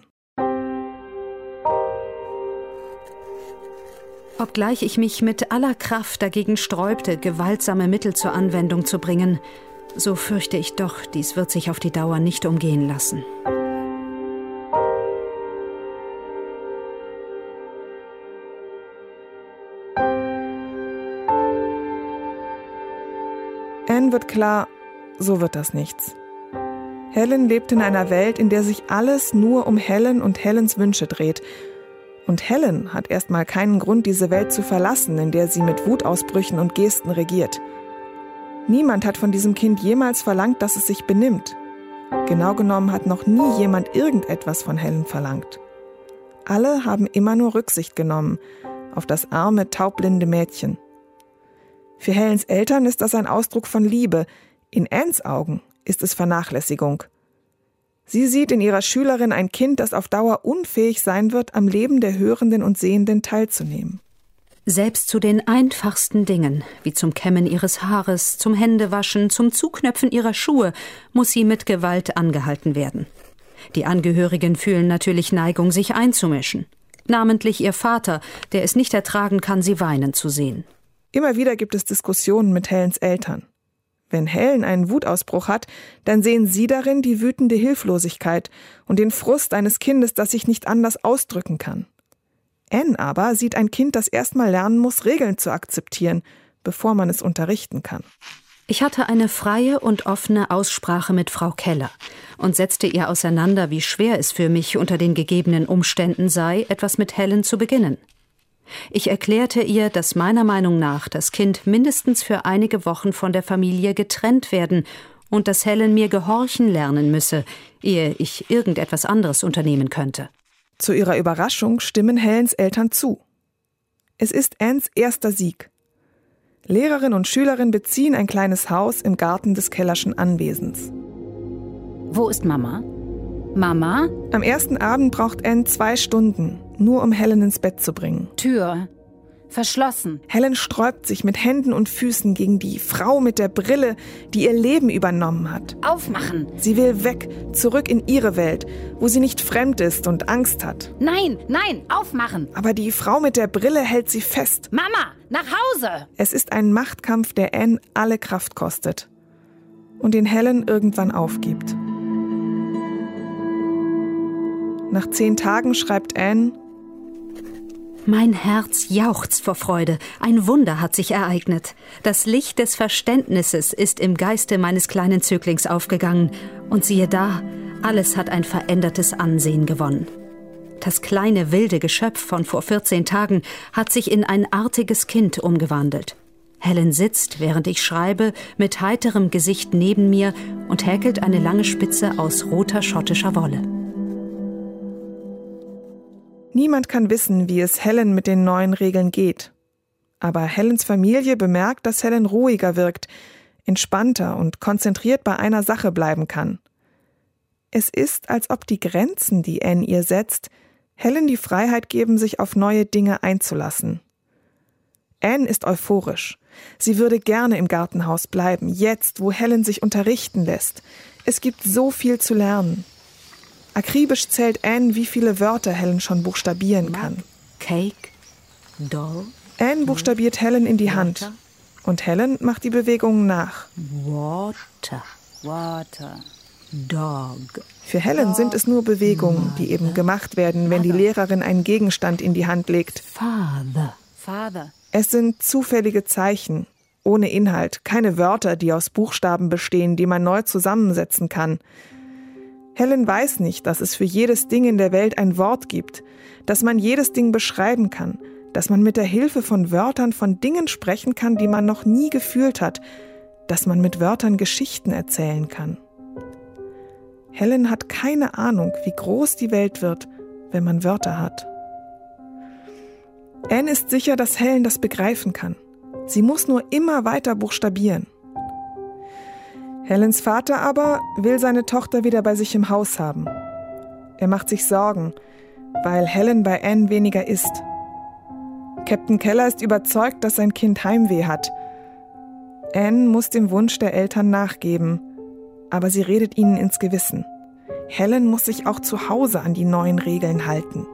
Obgleich ich mich mit aller Kraft dagegen sträubte, gewaltsame Mittel zur Anwendung zu bringen, so fürchte ich doch, dies wird sich auf die Dauer nicht umgehen lassen. Ann wird klar, so wird das nichts. Helen lebt in einer Welt, in der sich alles nur um Helen und Helens Wünsche dreht. Und Helen hat erstmal keinen Grund, diese Welt zu verlassen, in der sie mit Wutausbrüchen und Gesten regiert. Niemand hat von diesem Kind jemals verlangt, dass es sich benimmt. Genau genommen hat noch nie jemand irgendetwas von Helen verlangt. Alle haben immer nur Rücksicht genommen auf das arme, taubblinde Mädchen. Für Helens Eltern ist das ein Ausdruck von Liebe. In Anns Augen ist es Vernachlässigung. Sie sieht in ihrer Schülerin ein Kind, das auf Dauer unfähig sein wird, am Leben der Hörenden und Sehenden teilzunehmen. Selbst zu den einfachsten Dingen, wie zum Kämmen ihres Haares, zum Händewaschen, zum Zuknöpfen ihrer Schuhe, muss sie mit Gewalt angehalten werden. Die Angehörigen fühlen natürlich Neigung, sich einzumischen. Namentlich ihr Vater, der es nicht ertragen kann, sie weinen zu sehen. Immer wieder gibt es Diskussionen mit Helens Eltern. Wenn Helen einen Wutausbruch hat, dann sehen sie darin die wütende Hilflosigkeit und den Frust eines Kindes, das sich nicht anders ausdrücken kann. Ann aber sieht ein Kind, das erstmal lernen muss, Regeln zu akzeptieren, bevor man es unterrichten kann. Ich hatte eine freie und offene Aussprache mit Frau Keller und setzte ihr auseinander, wie schwer es für mich unter den gegebenen Umständen sei, etwas mit Helen zu beginnen. Ich erklärte ihr, dass meiner Meinung nach das Kind mindestens für einige Wochen von der Familie getrennt werden und dass Helen mir gehorchen lernen müsse, ehe ich irgendetwas anderes unternehmen könnte. Zu ihrer Überraschung stimmen Helens Eltern zu. Es ist Anns erster Sieg. Lehrerin und Schülerin beziehen ein kleines Haus im Garten des Kellerschen Anwesens. Wo ist Mama? Mama? Am ersten Abend braucht Ann zwei Stunden, nur um Helen ins Bett zu bringen. Tür verschlossen. Helen sträubt sich mit Händen und Füßen gegen die Frau mit der Brille, die ihr Leben übernommen hat. Aufmachen! Sie will weg, zurück in ihre Welt, wo sie nicht fremd ist und Angst hat. Nein, nein, aufmachen! Aber die Frau mit der Brille hält sie fest. Mama, nach Hause! Es ist ein Machtkampf, der Ann alle Kraft kostet und den Helen irgendwann aufgibt. Nach zehn Tagen schreibt Ann: Mein Herz jauchzt vor Freude. Ein Wunder hat sich ereignet. Das Licht des Verständnisses ist im Geiste meines kleinen Zöglings aufgegangen. Und siehe da, alles hat ein verändertes Ansehen gewonnen. Das kleine wilde Geschöpf von vor vierzehn Tagen hat sich in ein artiges Kind umgewandelt. Helen sitzt, während ich schreibe, mit heiterem Gesicht neben mir und häkelt eine lange Spitze aus roter schottischer Wolle. Niemand kann wissen, wie es Helen mit den neuen Regeln geht. Aber Helens Familie bemerkt, dass Helen ruhiger wirkt, entspannter und konzentriert bei einer Sache bleiben kann. Es ist, als ob die Grenzen, die Ann ihr setzt, Helen die Freiheit geben, sich auf neue Dinge einzulassen. Ann ist euphorisch. Sie würde gerne im Gartenhaus bleiben, jetzt, wo Helen sich unterrichten lässt. Es gibt so viel zu lernen. Akribisch zählt Ann, wie viele Wörter Helen schon buchstabieren kann. Cake, Doll. Ann buchstabiert Helen in die Hand. Und Helen macht die Bewegungen nach. Water, Water, Dog. Für Helen sind es nur Bewegungen, die eben gemacht werden, wenn die Lehrerin einen Gegenstand in die Hand legt. Father, Father. Es sind zufällige Zeichen, ohne Inhalt, keine Wörter, die aus Buchstaben bestehen, die man neu zusammensetzen kann. Helen weiß nicht, dass es für jedes Ding in der Welt ein Wort gibt, dass man jedes Ding beschreiben kann, dass man mit der Hilfe von Wörtern von Dingen sprechen kann, die man noch nie gefühlt hat, dass man mit Wörtern Geschichten erzählen kann. Helen hat keine Ahnung, wie groß die Welt wird, wenn man Wörter hat. Anne ist sicher, dass Helen das begreifen kann. Sie muss nur immer weiter buchstabieren. Helens Vater aber will seine Tochter wieder bei sich im Haus haben. Er macht sich Sorgen, weil Helen bei Anne weniger isst. Captain Keller ist überzeugt, dass sein Kind Heimweh hat. Anne muss dem Wunsch der Eltern nachgeben, aber sie redet ihnen ins Gewissen. Helen muss sich auch zu Hause an die neuen Regeln halten.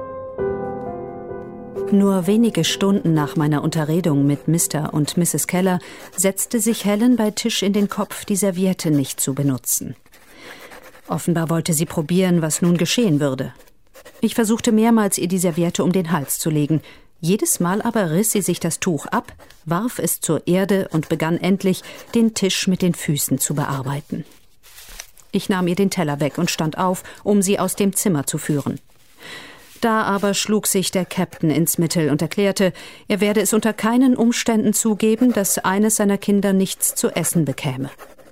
Nur wenige Stunden nach meiner Unterredung mit Mister und Misses Keller setzte sich Helen bei Tisch in den Kopf, die Serviette nicht zu benutzen. Offenbar wollte sie probieren, was nun geschehen würde. Ich versuchte mehrmals, ihr die Serviette um den Hals zu legen. Jedes Mal aber riss sie sich das Tuch ab, warf es zur Erde und begann endlich, den Tisch mit den Füßen zu bearbeiten. Ich nahm ihr den Teller weg und stand auf, um sie aus dem Zimmer zu führen. Da aber schlug sich der Captain ins Mittel und erklärte, er werde es unter keinen Umständen zugeben, dass eines seiner Kinder nichts zu essen bekäme.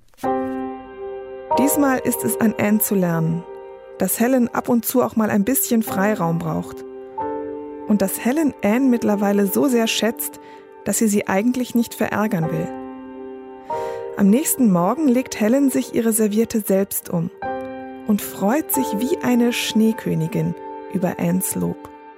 Diesmal ist es an Anne zu lernen, dass Helen ab und zu auch mal ein bisschen Freiraum braucht. Und dass Helen Anne mittlerweile so sehr schätzt, dass sie sie eigentlich nicht verärgern will. Am nächsten Morgen legt Helen sich ihre Serviette selbst um und freut sich wie eine Schneekönigin über Annes Lob.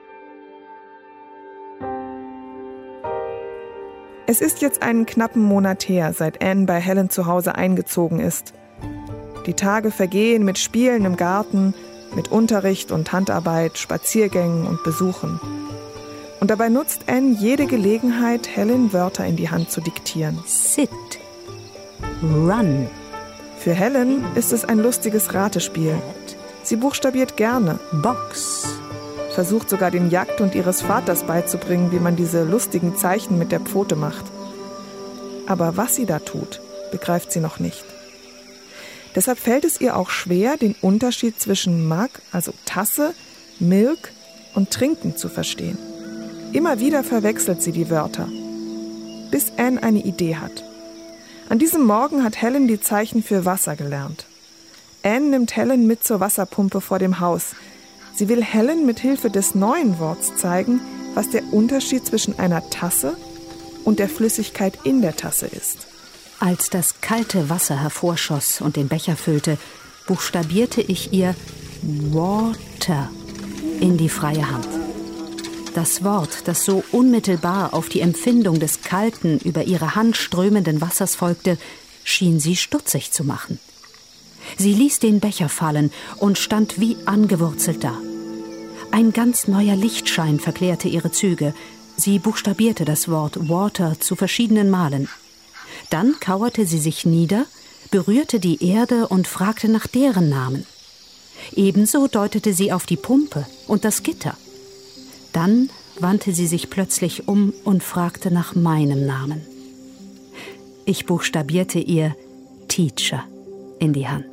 Es ist jetzt einen knappen Monat her, seit Anne bei Helen zu Hause eingezogen ist. Die Tage vergehen mit Spielen im Garten, mit Unterricht und Handarbeit, Spaziergängen und Besuchen. Und dabei nutzt Anne jede Gelegenheit, Helen Wörter in die Hand zu diktieren. Sit. Run. Für Helen ist es ein lustiges Ratespiel. Sie buchstabiert gerne. Box. Versucht sogar dem Jagdhund ihres Vaters beizubringen, wie man diese lustigen Zeichen mit der Pfote macht. Aber was sie da tut, begreift sie noch nicht. Deshalb fällt es ihr auch schwer, den Unterschied zwischen Mug, also Tasse, Milk und Trinken zu verstehen. Immer wieder verwechselt sie die Wörter, bis Anne eine Idee hat. An diesem Morgen hat Helen die Zeichen für Wasser gelernt. Anne nimmt Helen mit zur Wasserpumpe vor dem Haus. Sie will Helen mit Hilfe des neuen Worts zeigen, was der Unterschied zwischen einer Tasse und der Flüssigkeit in der Tasse ist. Als das kalte Wasser hervorschoss und den Becher füllte, buchstabierte ich ihr Water in die freie Hand. Das Wort, das so unmittelbar auf die Empfindung des kalten, über ihre Hand strömenden Wassers folgte, schien sie stutzig zu machen. Sie ließ den Becher fallen und stand wie angewurzelt da. Ein ganz neuer Lichtschein verklärte ihre Züge. Sie buchstabierte das Wort Water zu verschiedenen Malen. Dann kauerte sie sich nieder, berührte die Erde und fragte nach deren Namen. Ebenso deutete sie auf die Pumpe und das Gitter. Dann wandte sie sich plötzlich um und fragte nach meinem Namen. Ich buchstabierte ihr Teacher in die Hand.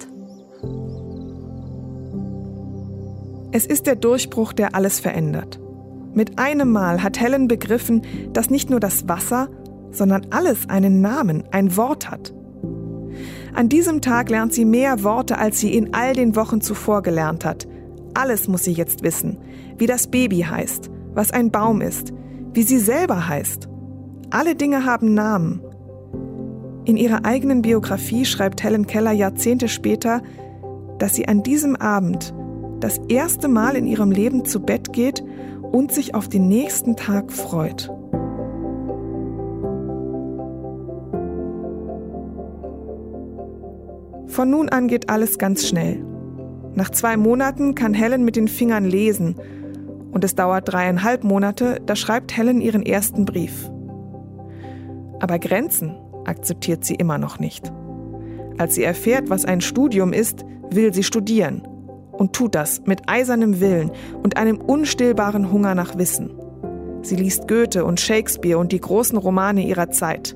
Es ist der Durchbruch, der alles verändert. Mit einem Mal hat Helen begriffen, dass nicht nur das Wasser, sondern alles einen Namen, ein Wort hat. An diesem Tag lernt sie mehr Worte, als sie in all den Wochen zuvor gelernt hat. Alles muss sie jetzt wissen, wie das Baby heißt, was ein Baum ist, wie sie selber heißt. Alle Dinge haben Namen. In ihrer eigenen Biografie schreibt Helen Keller Jahrzehnte später, dass sie an diesem Abend das erste Mal in ihrem Leben zu Bett geht und sich auf den nächsten Tag freut. Von nun an geht alles ganz schnell. Nach zwei Monaten kann Helen mit den Fingern lesen und es dauert dreieinhalb Monate, da schreibt Helen ihren ersten Brief. Aber Grenzen akzeptiert sie immer noch nicht. Als sie erfährt, was ein Studium ist, will sie studieren und tut das mit eisernem Willen und einem unstillbaren Hunger nach Wissen. Sie liest Goethe und Shakespeare und die großen Romane ihrer Zeit.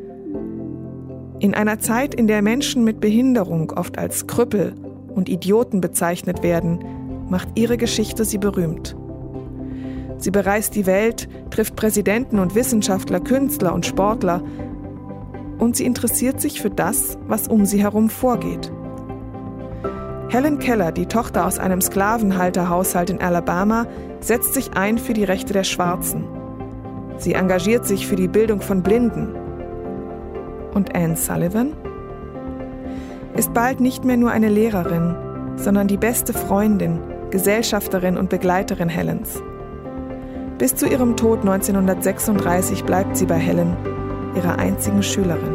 In einer Zeit, in der Menschen mit Behinderung oft als Krüppel und Idioten bezeichnet werden, macht ihre Geschichte sie berühmt. Sie bereist die Welt, trifft Präsidenten und Wissenschaftler, Künstler und Sportler und sie interessiert sich für das, was um sie herum vorgeht. Helen Keller, die Tochter aus einem Sklavenhalterhaushalt in Alabama, setzt sich ein für die Rechte der Schwarzen. Sie engagiert sich für die Bildung von Blinden. Und Anne Sullivan ist bald nicht mehr nur eine Lehrerin, sondern die beste Freundin, Gesellschafterin und Begleiterin Helens. Bis zu ihrem Tod neunzehnhundertsechsunddreißig bleibt sie bei Helen, ihrer einzigen Schülerin.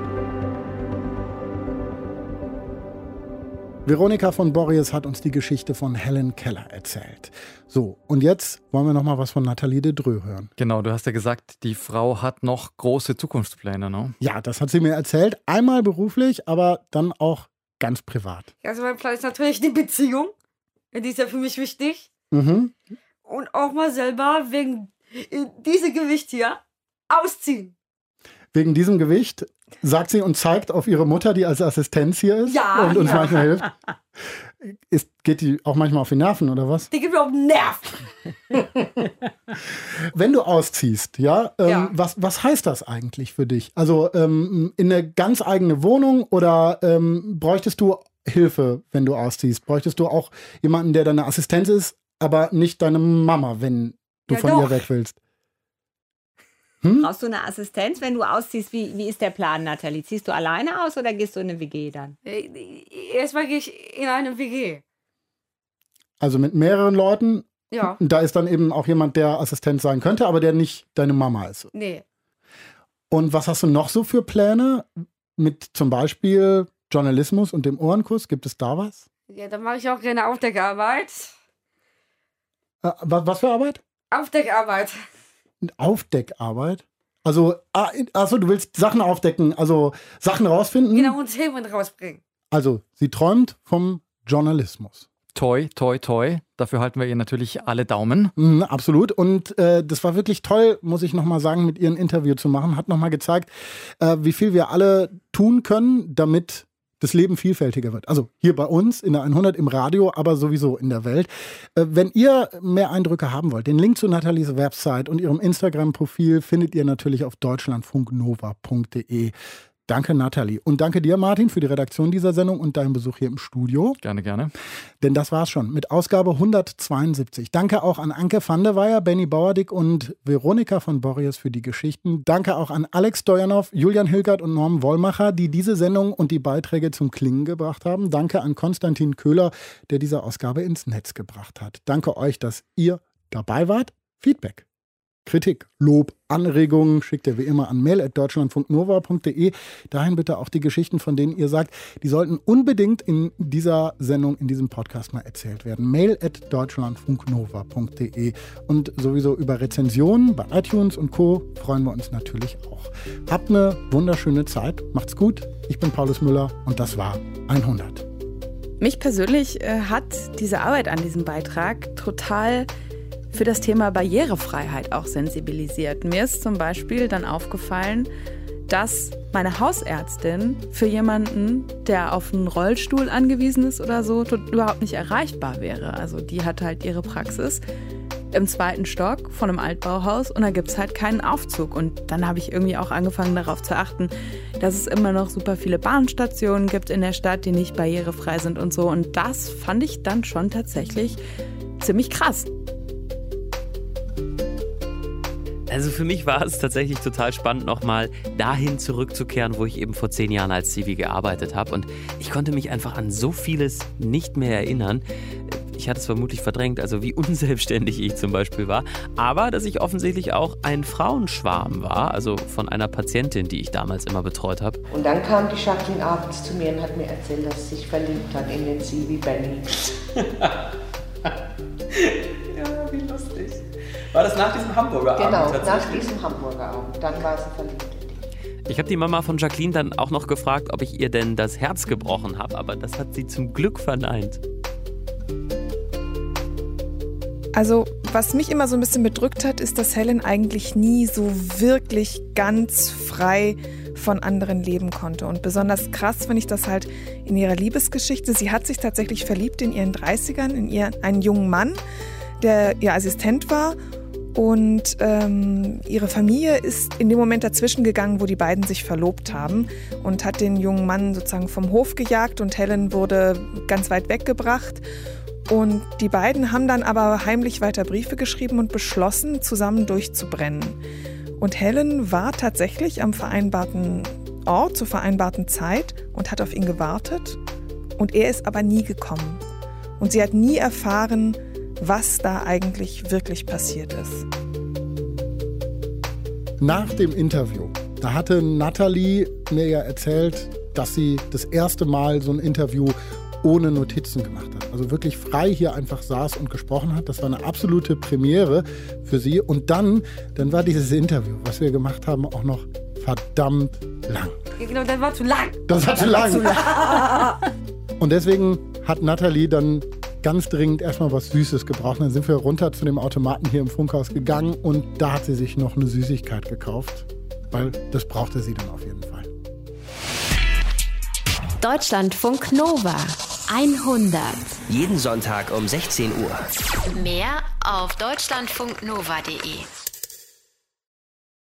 Veronika von Borries hat uns die Geschichte von Helen Keller erzählt. So, und jetzt wollen wir noch mal was von Nathalie de Dreux hören. Genau, du hast ja gesagt, die Frau hat noch große Zukunftspläne, ne? Ja, das hat sie mir erzählt. Einmal beruflich, aber dann auch ganz privat. Also mein Plan ist natürlich die Beziehung. Die ist ja für mich wichtig. Mhm. Und auch mal selber wegen diesem Gewicht hier ausziehen. Wegen diesem Gewicht, sagt sie und zeigt auf ihre Mutter, die als Assistenz hier ist ja, und uns ja. manchmal hilft. Ist, geht die auch manchmal auf die Nerven, oder was? Die geht mir auf den Nerv. Wenn du ausziehst, ja, ähm, ja. Was, was heißt das eigentlich für dich? Also ähm, in eine ganz eigene Wohnung oder ähm, bräuchtest du Hilfe, wenn du ausziehst? Bräuchtest du auch jemanden, der deine Assistenz ist, aber nicht deine Mama, wenn du Ja, von doch. ihr weg willst? Hm? Brauchst du eine Assistenz, wenn du ausziehst? Wie, wie ist der Plan, Nathalie? Ziehst du alleine aus oder gehst du in eine W G dann? Erstmal gehe ich in eine W G. Also mit mehreren Leuten? Ja. Da ist dann eben auch jemand, der Assistent sein könnte, aber der nicht deine Mama ist. Nee. Und was hast du noch so für Pläne mit zum Beispiel Journalismus und dem Ohrenkuss? Gibt es da was? Ja, dann mache ich auch gerne Aufdeckarbeit. Äh, was, was für Arbeit? Aufdeckarbeit. Aufdeckarbeit? Also, ah, achso, du willst Sachen aufdecken, also Sachen rausfinden? Genau, und Themen rausbringen. Also, sie träumt vom Journalismus. Toi, toi, toi. Dafür halten wir ihr natürlich alle Daumen. Mhm, absolut. Und äh, das war wirklich toll, muss ich nochmal sagen, mit ihr ein Interview zu machen. Hat nochmal gezeigt, äh, wie viel wir alle tun können, damit das Leben vielfältiger wird. Also hier bei uns in der hundert im Radio, aber sowieso in der Welt. Äh, wenn ihr mehr Eindrücke haben wollt, den Link zu Nathalies Website und ihrem Instagram-Profil findet ihr natürlich auf deutschlandfunknova punkt de. Danke, Nathalie. Und danke dir, Martin, für die Redaktion dieser Sendung und deinen Besuch hier im Studio. Gerne, gerne. Denn das war's schon mit Ausgabe hundertzweiundsiebzig. Danke auch an Anke van der Weyer, Benny Bauerdick und Veronika von Borries für die Geschichten. Danke auch an Alex Stojanov, Julian Hilgert und Norm Wollmacher, die diese Sendung und die Beiträge zum Klingen gebracht haben. Danke an Konstantin Köhler, der diese Ausgabe ins Netz gebracht hat. Danke euch, dass ihr dabei wart. Feedback, Kritik, Lob, Anregungen schickt ihr wie immer an mail at deutschlandfunknova punkt de. Dahin bitte auch die Geschichten, von denen ihr sagt, die sollten unbedingt in dieser Sendung, in diesem Podcast mal erzählt werden. mail at deutschlandfunknova punkt de. Und sowieso über Rezensionen bei iTunes und Co. freuen wir uns natürlich auch. Habt eine wunderschöne Zeit, macht's gut. Ich bin Paulus Müller und das war hundert. Mich persönlich äh, hat diese Arbeit an diesem Beitrag total für das Thema Barrierefreiheit auch sensibilisiert. Mir ist zum Beispiel dann aufgefallen, dass meine Hausärztin für jemanden, der auf einen Rollstuhl angewiesen ist oder so, überhaupt nicht erreichbar wäre. Also die hat halt ihre Praxis im zweiten Stock von einem Altbauhaus und da gibt es halt keinen Aufzug. Und dann habe ich irgendwie auch angefangen darauf zu achten, dass es immer noch super viele Bahnstationen gibt in der Stadt, die nicht barrierefrei sind und so. Und das fand ich dann schon tatsächlich ziemlich krass. Also für mich war es tatsächlich total spannend, nochmal dahin zurückzukehren, wo ich eben vor zehn Jahren als Zivi gearbeitet habe. Und ich konnte mich einfach an so vieles nicht mehr erinnern. Ich hatte es vermutlich verdrängt, also wie unselbstständig ich zum Beispiel war. Aber dass ich offensichtlich auch ein Frauenschwarm war, also von einer Patientin, die ich damals immer betreut habe. Und dann kam die Jacqueline abends zu mir und hat mir erzählt, dass sie sich verliebt hat in den Zivi Benny. Ja, wie lustig. War das nach diesem Hamburger genau, Abend? Genau, nach diesem Hamburger Abend. Dann war sie verliebt. Ich habe die Mama von Jacqueline dann auch noch gefragt, ob ich ihr denn das Herz gebrochen habe, aber das hat sie zum Glück verneint. Also, was mich immer so ein bisschen bedrückt hat, ist, dass Helen eigentlich nie so wirklich ganz frei von anderen leben konnte. Und besonders krass finde ich das halt in ihrer Liebesgeschichte. Sie hat sich tatsächlich verliebt in ihren dreißigern, in ihren, einen jungen Mann, der ihr Assistent war. Und ähm, ihre Familie ist in dem Moment dazwischen gegangen, wo die beiden sich verlobt haben und hat den jungen Mann sozusagen vom Hof gejagt und Helen wurde ganz weit weggebracht. Und die beiden haben dann aber heimlich weiter Briefe geschrieben und beschlossen, zusammen durchzubrennen. Und Helen war tatsächlich am vereinbarten Ort zur vereinbarten Zeit und hat auf ihn gewartet. Und er ist aber nie gekommen. Und sie hat nie erfahren, was da eigentlich wirklich passiert ist. Nach dem Interview, da hatte Natalie mir ja erzählt, dass sie das erste Mal so ein Interview ohne Notizen gemacht hat. Also wirklich frei hier einfach saß und gesprochen hat. Das war eine absolute Premiere für sie. Und dann, dann war dieses Interview, was wir gemacht haben, auch noch verdammt lang. Genau, das war zu lang. Das war zu lang. Zu lang. Und deswegen hat Natalie dann ganz dringend erstmal was Süßes gebraucht. Dann sind wir runter zu dem Automaten hier im Funkhaus gegangen und da hat sie sich noch eine Süßigkeit gekauft, weil das brauchte sie dann auf jeden Fall. Deutschlandfunk Nova hundert. Jeden Sonntag um sechzehn Uhr. Mehr auf deutschlandfunknova punkt de.